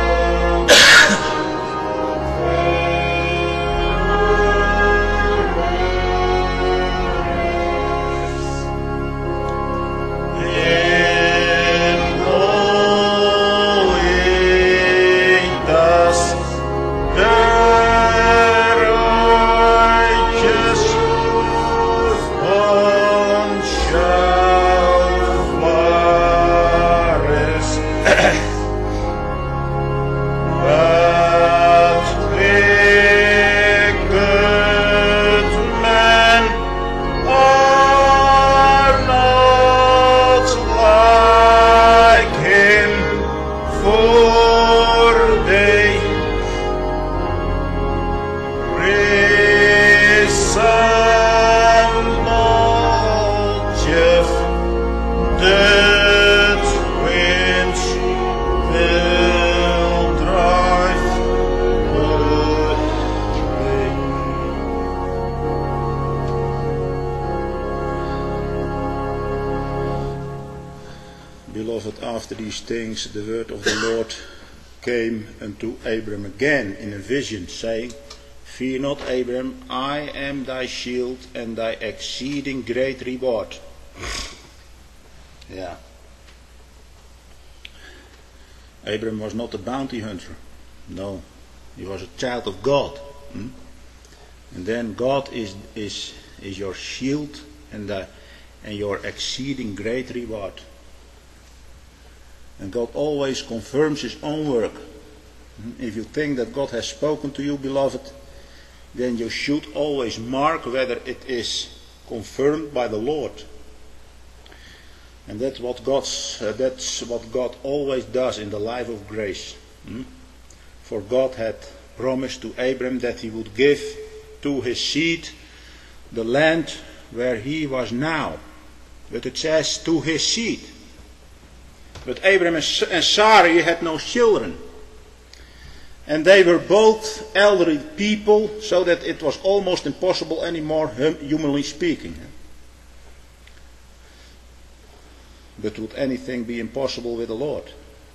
in going thus the righteous one shall flourish, but wicked men are not like him, for they resemble Jeff, that winds will drive away. Beloved, after these things the word of the Lord came unto Abram again in a vision, saying, Fear not, Abram, I am thy shield and thy exceeding great reward. Yeah. Abram was not a bounty hunter. No, he was a child of God. And then God is your shield and your exceeding great reward. And God always confirms His own work. If you think that God has spoken to you, beloved, then you should always mark whether it is confirmed by the Lord. And that's what God always does in the life of grace. For God had promised to Abram that He would give to his seed the land where he was now. But it says to his seed. But Abram and Sarai had no children. And they were both elderly people, so that it was almost impossible anymore, humanly speaking. But would anything be impossible with the Lord?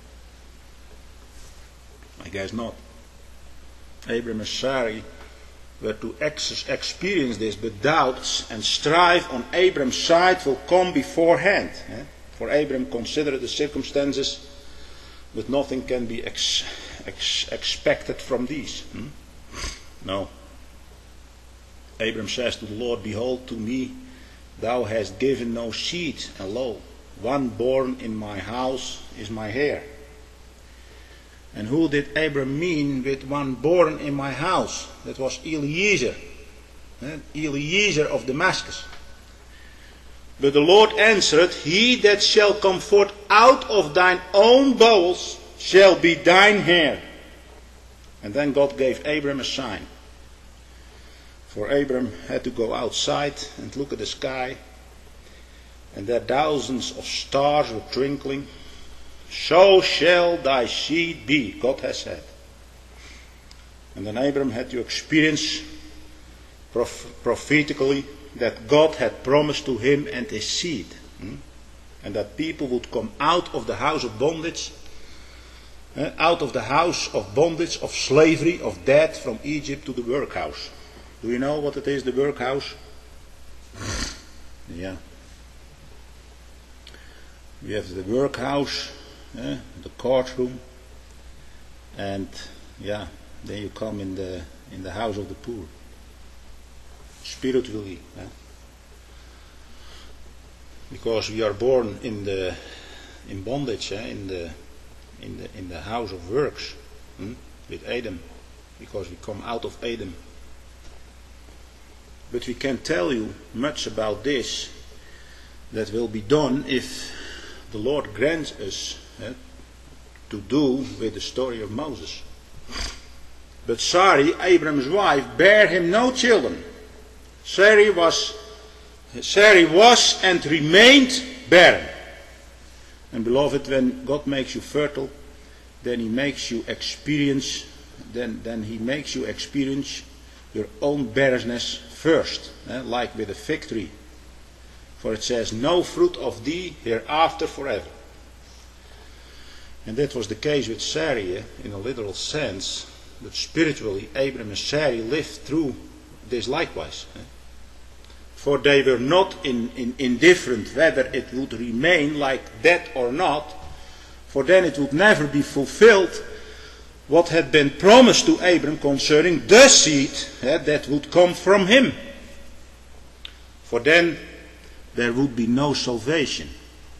I guess not. Abram and Sarai were to experience this, but doubts and strife on Abram's side will come beforehand. For Abram considered the circumstances, but nothing can be expected from these. No. Abram says to the Lord, Behold, to me thou hast given no seed, and lo, one born in my house is my heir. And who did Abram mean with one born in my house? That was Eliezer. Eliezer of Damascus. But the Lord answered, He that shall come forth out of thine own bowels shall be thine heir. And then God gave Abram a sign. For Abram had to go outside and look at the sky, and there thousands of stars were twinkling. So shall thy seed be, God has said. And then Abram had to experience prophetically that God had promised to him and his seed. And that people would come out of the house of bondage, out of the house of bondage, of slavery, of death from Egypt to the workhouse. Do you know what it is, the workhouse? Yeah. We have the workhouse, the courtroom, and yeah, then you come in the house of the poor. Spiritually, because we are born in bondage, in the house of works, with Adam, because we come out of Adam. But we can tell you much about this that will be done if the Lord grants us to do with the story of Moses. But Sarai, Abram's wife, bare him no children. Sarai was Sarai was and remained barren. And beloved, when God makes you fertile, then He makes you experience, then He makes you experience your own barrenness first, like with a fig tree. For it says, no fruit of thee hereafter forever. And that was the case with Sarai in a literal sense, but spiritually Abraham and Sarai lived through this likewise. For they were not indifferent whether it would remain like that or not, for then it would never be fulfilled what had been promised to Abraham concerning the seed that would come from him. For then there would be no salvation.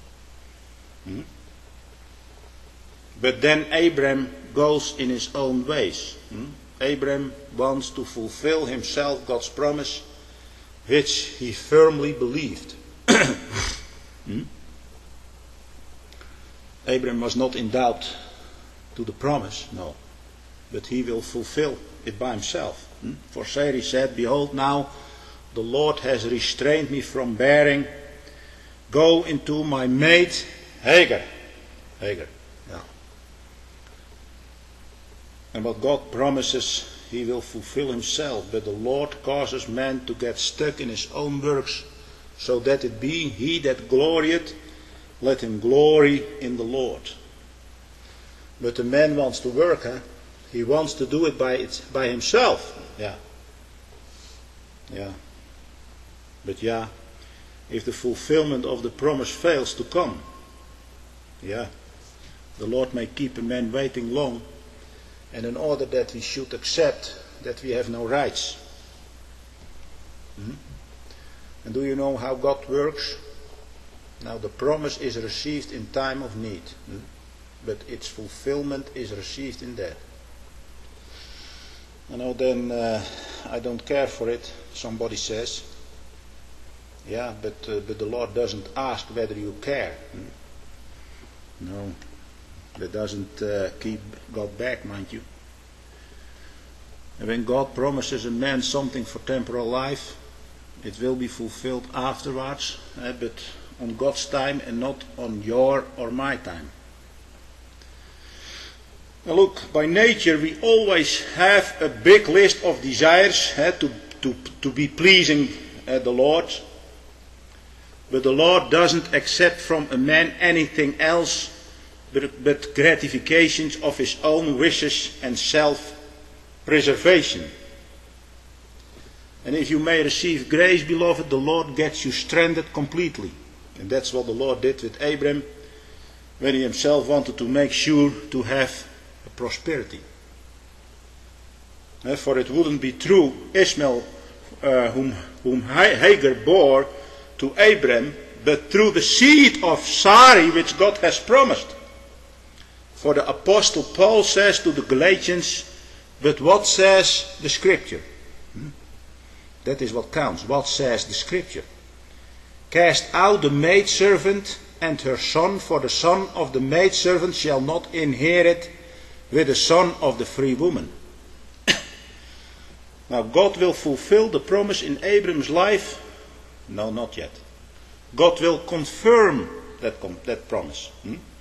But then Abraham goes in his own ways. Abraham wants to fulfill himself God's promise, which he firmly believed. Abraham was not in doubt to the promise, no, but he will fulfill it by himself. For Sarai said, behold, now the Lord has restrained me from bearing. Go into my maid Hagar. Hagar, yeah. And what God promises, He will fulfill Himself. But the Lord causes man to get stuck in his own works, so that it be he that glorieth, let him glory in the Lord. But the man wants to work, he wants to do it by himself. Yeah. But if the fulfillment of the promise fails to come, the Lord may keep a man waiting long, and in order that we should accept that we have no rights. And do you know how God works? Now the promise is received in time of need, but its fulfillment is received in death. Then I don't care for it, somebody says. But the Lord doesn't ask whether you care. No, that doesn't keep God back, mind you. And when God promises a man something for temporal life, it will be fulfilled afterwards, but on God's time and not on your or my time. Now look, by nature we always have a big list of desires to be pleasing the Lord. But the Lord doesn't accept from a man anything else but gratifications of his own wishes and self-preservation. And if you may receive grace, beloved, the Lord gets you stranded completely. And that's what the Lord did with Abraham when he himself wanted to make sure to have a prosperity. For it wouldn't be true Ishmael, whom Hagar bore to Abraham, but through the seed of Sarai which God has promised. For the Apostle Paul says to the Galatians, but what says the Scripture? That is what counts. What says the Scripture? Cast out the maidservant and her son, for the son of the maidservant shall not inherit with the son of the free woman. Now God will fulfill the promise in Abraham's life. No, not yet. God will confirm that promise.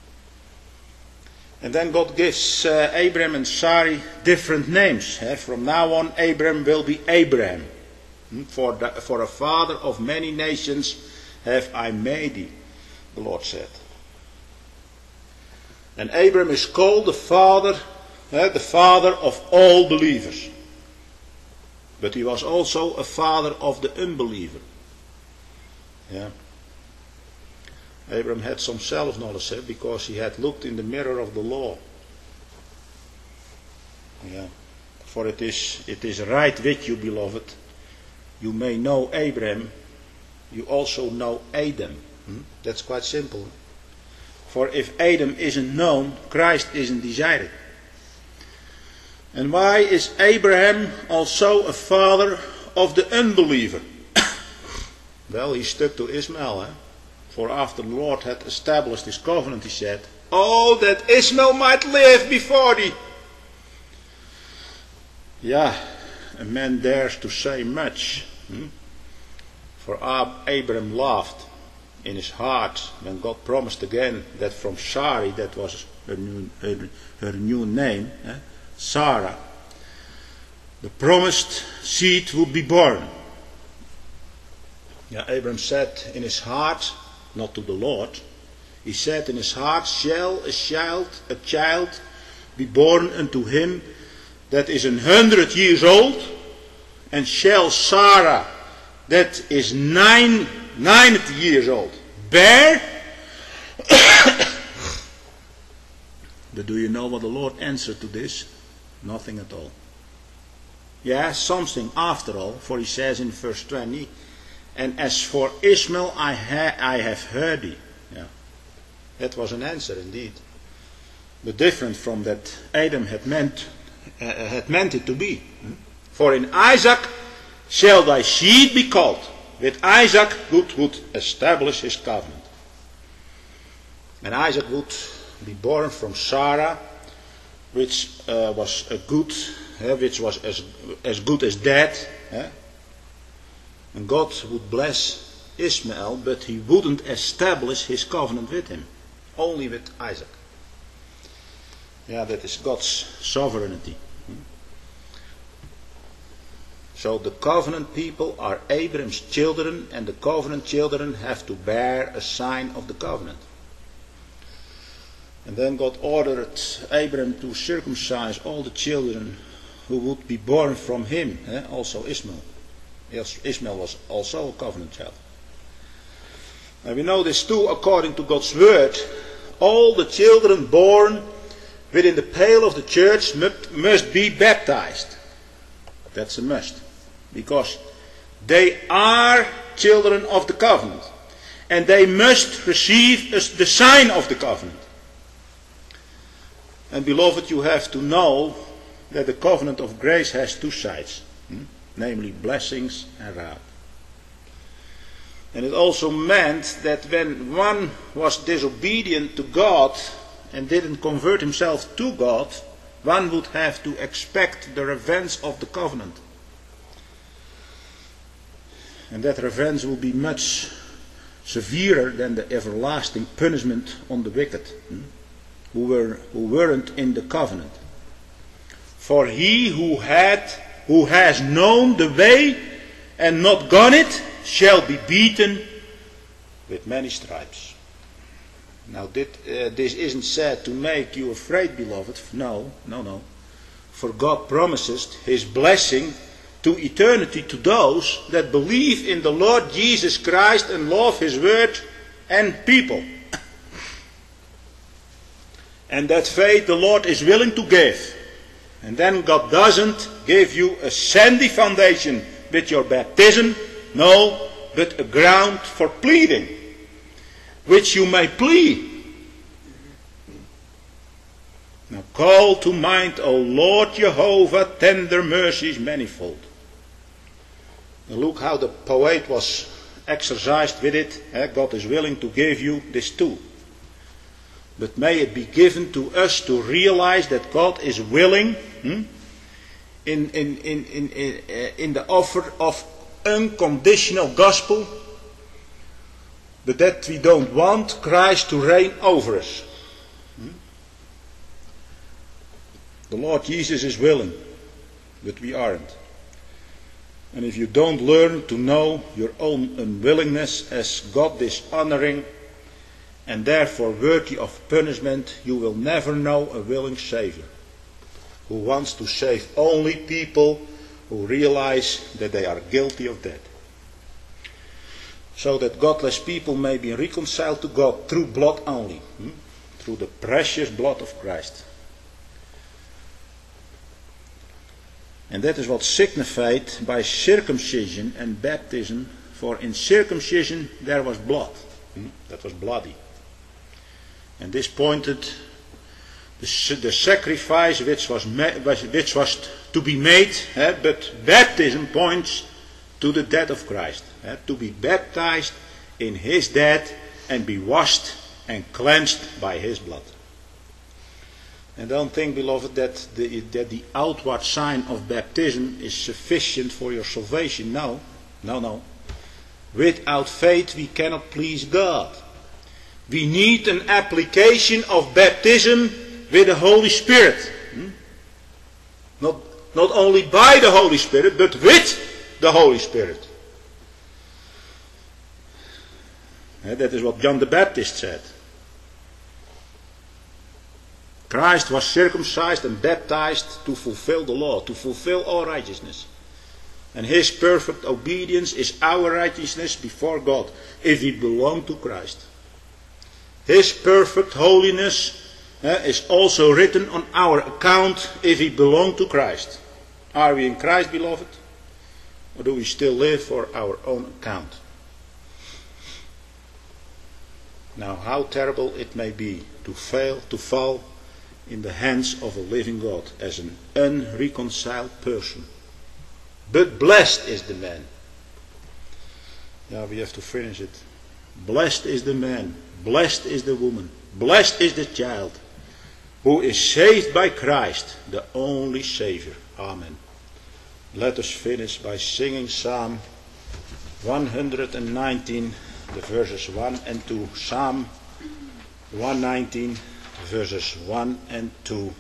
And then God gives Abraham and Sarai different names. From now on, Abraham will be Abraham. For a father of many nations have I made thee, the Lord said. And Abraham is called the father of all believers. But he was also a father of the unbeliever. Abraham had some self-knowledge because he had looked in the mirror of the law. For it is right with you, beloved. You may know Abraham, you also know Adam. That's quite simple. For if Adam isn't known, Christ isn't desired. And why is Abraham also a father of the unbeliever? Well, he stuck to Ishmael. For after the Lord had established his covenant, he said, oh, that Ishmael might live before thee. A man dares to say much. For Abraham laughed in his heart when God promised again that from Sarai, that was her new name, Sarah, the promised seed would be born. Yeah, Abraham said in his heart, not to the Lord, he said in his heart, shall a child be born unto him that is 100 years old, and shall Sarah that is 90 years old bear? But do you know what the Lord answered to this? Nothing at all. Yeah, something after all, for he says in verse 20, and as for Ishmael I have heard thee. Yeah, that was an answer indeed, but different from that Adam had meant it to be. For in Isaac shall thy seed be called. With Isaac God would establish his covenant. And Isaac would be born from Sarah, which was as good as dead. And God would bless Ishmael, but he wouldn't establish his covenant with him. Only with Isaac. Yeah, that is God's sovereignty. So the covenant people are Abraham's children, and the covenant children have to bear a sign of the covenant. And then God ordered Abraham to circumcise all the children who would be born from him, also Ishmael. Ishmael was also a covenant child. And we know this too, according to God's word, all the children born within the pale of the church must be baptized. That's a must. Because they are children of the covenant. And they must receive the sign of the covenant. And beloved, you have to know that the covenant of grace has two sides. Namely blessings and wrath. And it also meant that when one was disobedient to God and didn't convert himself to God, one would have to expect the revenge of the covenant. And that revenge will be much severer than the everlasting punishment on the wicked, who weren't in the covenant. For he who has known the way and not gone it shall be beaten with many stripes. Now this isn't said to make you afraid, beloved. No. For God promises his blessing to eternity to those that believe in the Lord Jesus Christ and love his word and people. And that faith the Lord is willing to give. And then God doesn't give you a sandy foundation with your baptism, no, but a ground for pleading, which you may plead. Now call to mind, O Lord Jehovah, tender mercies manifold. Now look how the poet was exercised with it. God is willing to give you this too. But may it be given to us to realize that God is willing in the offer of unconditional gospel, but that we don't want Christ to reign over us. The Lord Jesus is willing, but we aren't. And if you don't learn to know your own unwillingness as God dishonoring and therefore worthy of punishment, you will never know a willing Savior who wants to save only people who realize that they are guilty of that. So that godless people may be reconciled to God through blood only, through the precious blood of Christ. And that is what signified by circumcision and baptism, for in circumcision there was blood. That was bloody. And this pointed the sacrifice which was to be made, but baptism points to the death of Christ. To be baptized in his death and be washed and cleansed by his blood. And don't think, beloved, that the outward sign of baptism is sufficient for your salvation. No. Without faith we cannot please God. We need an application of baptism with the Holy Spirit. Not only by the Holy Spirit, but with the Holy Spirit. That is what John the Baptist said. Christ was circumcised and baptized to fulfill the law, to fulfill all righteousness. And his perfect obedience is our righteousness before God, if we belong to Christ. His perfect holiness is also written on our account if we belong to Christ. Are we in Christ, beloved? Or do we still live for our own account? Now, how terrible it may be to fall in the hands of a living God as an unreconciled person. But blessed is the man. Yeah, we have to finish it. Blessed is the man, blessed is the woman, blessed is the child who is saved by Christ, the only Savior. Amen. Let us finish by singing Psalm 119, the verses 1 and 2. Psalm 119, verses 1 and 2.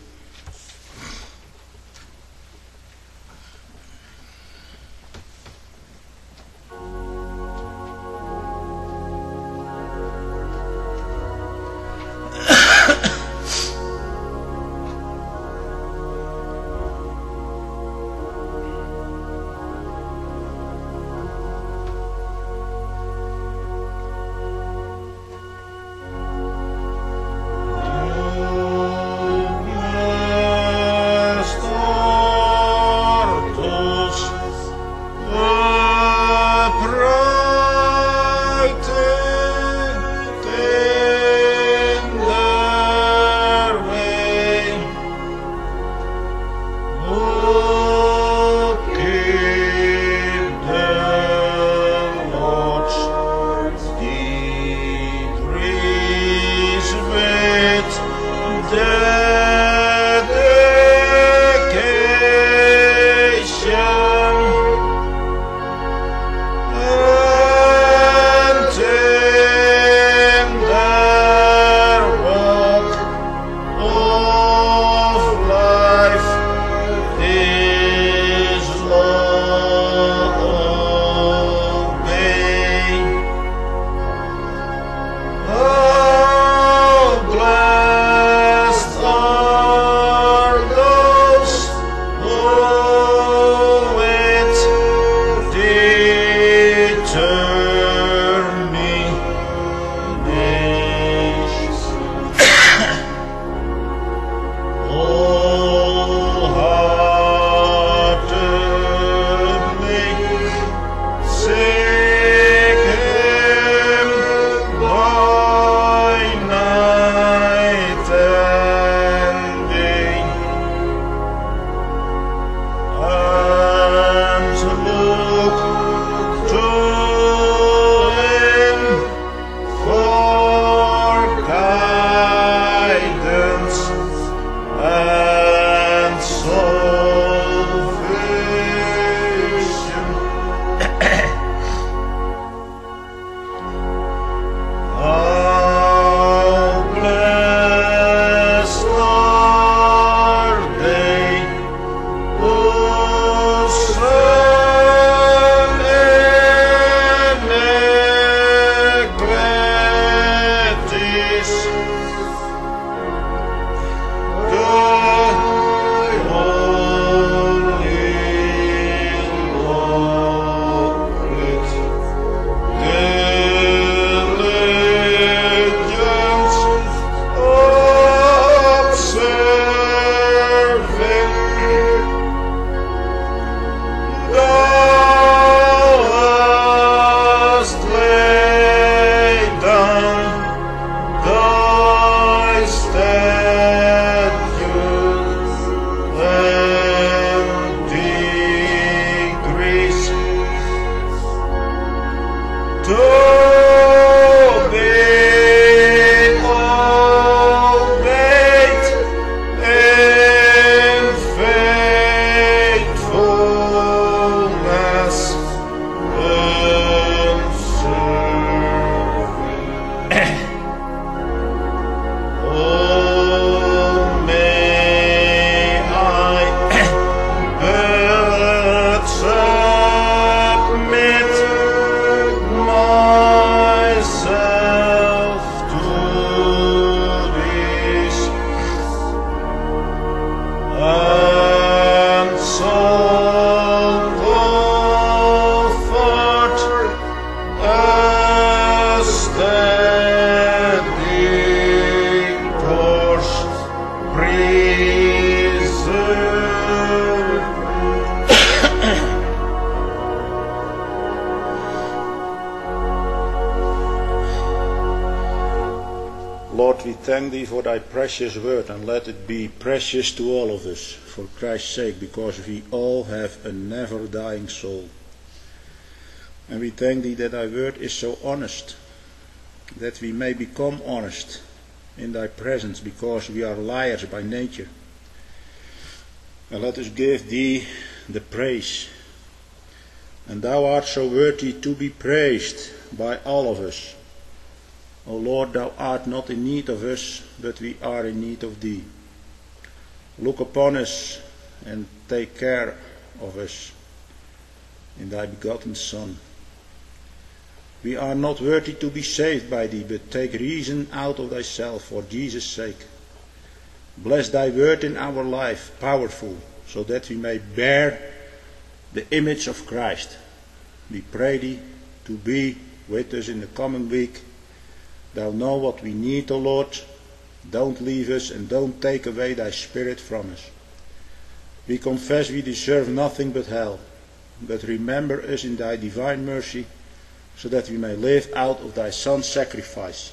Lord, we thank Thee for Thy precious word, and let it be precious to all of us, for Christ's sake, because we all have a never-dying soul. And we thank Thee that Thy word is so honest, that we may become honest in Thy presence, because we are liars by nature. And let us give Thee the praise. And Thou art so worthy to be praised by all of us. O Lord, Thou art not in need of us, but we are in need of Thee. Look upon us and take care of us in Thy begotten Son. We are not worthy to be saved by Thee, but take reason out of Thyself for Jesus' sake. Bless Thy word in our life, powerful, so that we may bear the image of Christ. We pray Thee to be with us in the coming week. Thou know what we need, O Lord. Don't leave us and don't take away Thy Spirit from us. We confess we deserve nothing but hell, but remember us in Thy divine mercy, so that we may live out of Thy Son's sacrifice.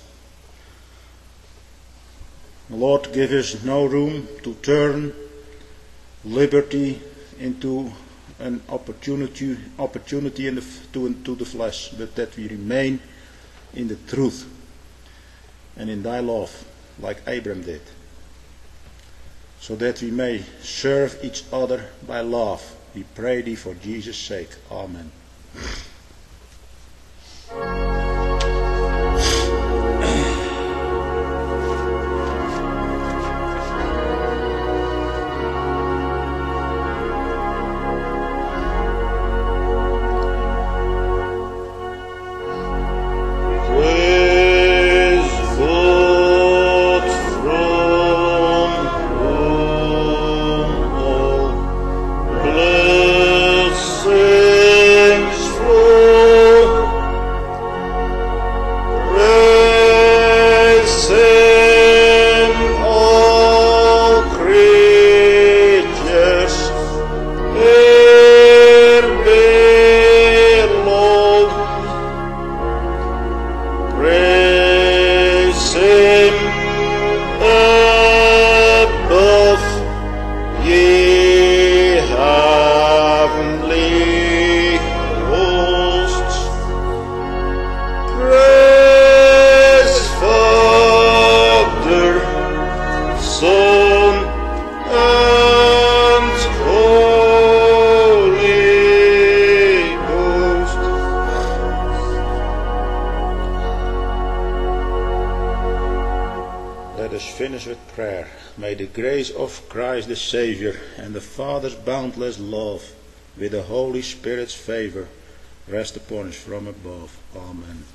Lord, give us no room to turn liberty into an opportunity to the flesh, but that we remain in the truth and in Thy love, like Abraham did, so that we may serve each other by love. We pray Thee for Jesus' sake. Amen. Christ the Saviour and the Father's boundless love with the Holy Spirit's favour rest upon us from above. Amen.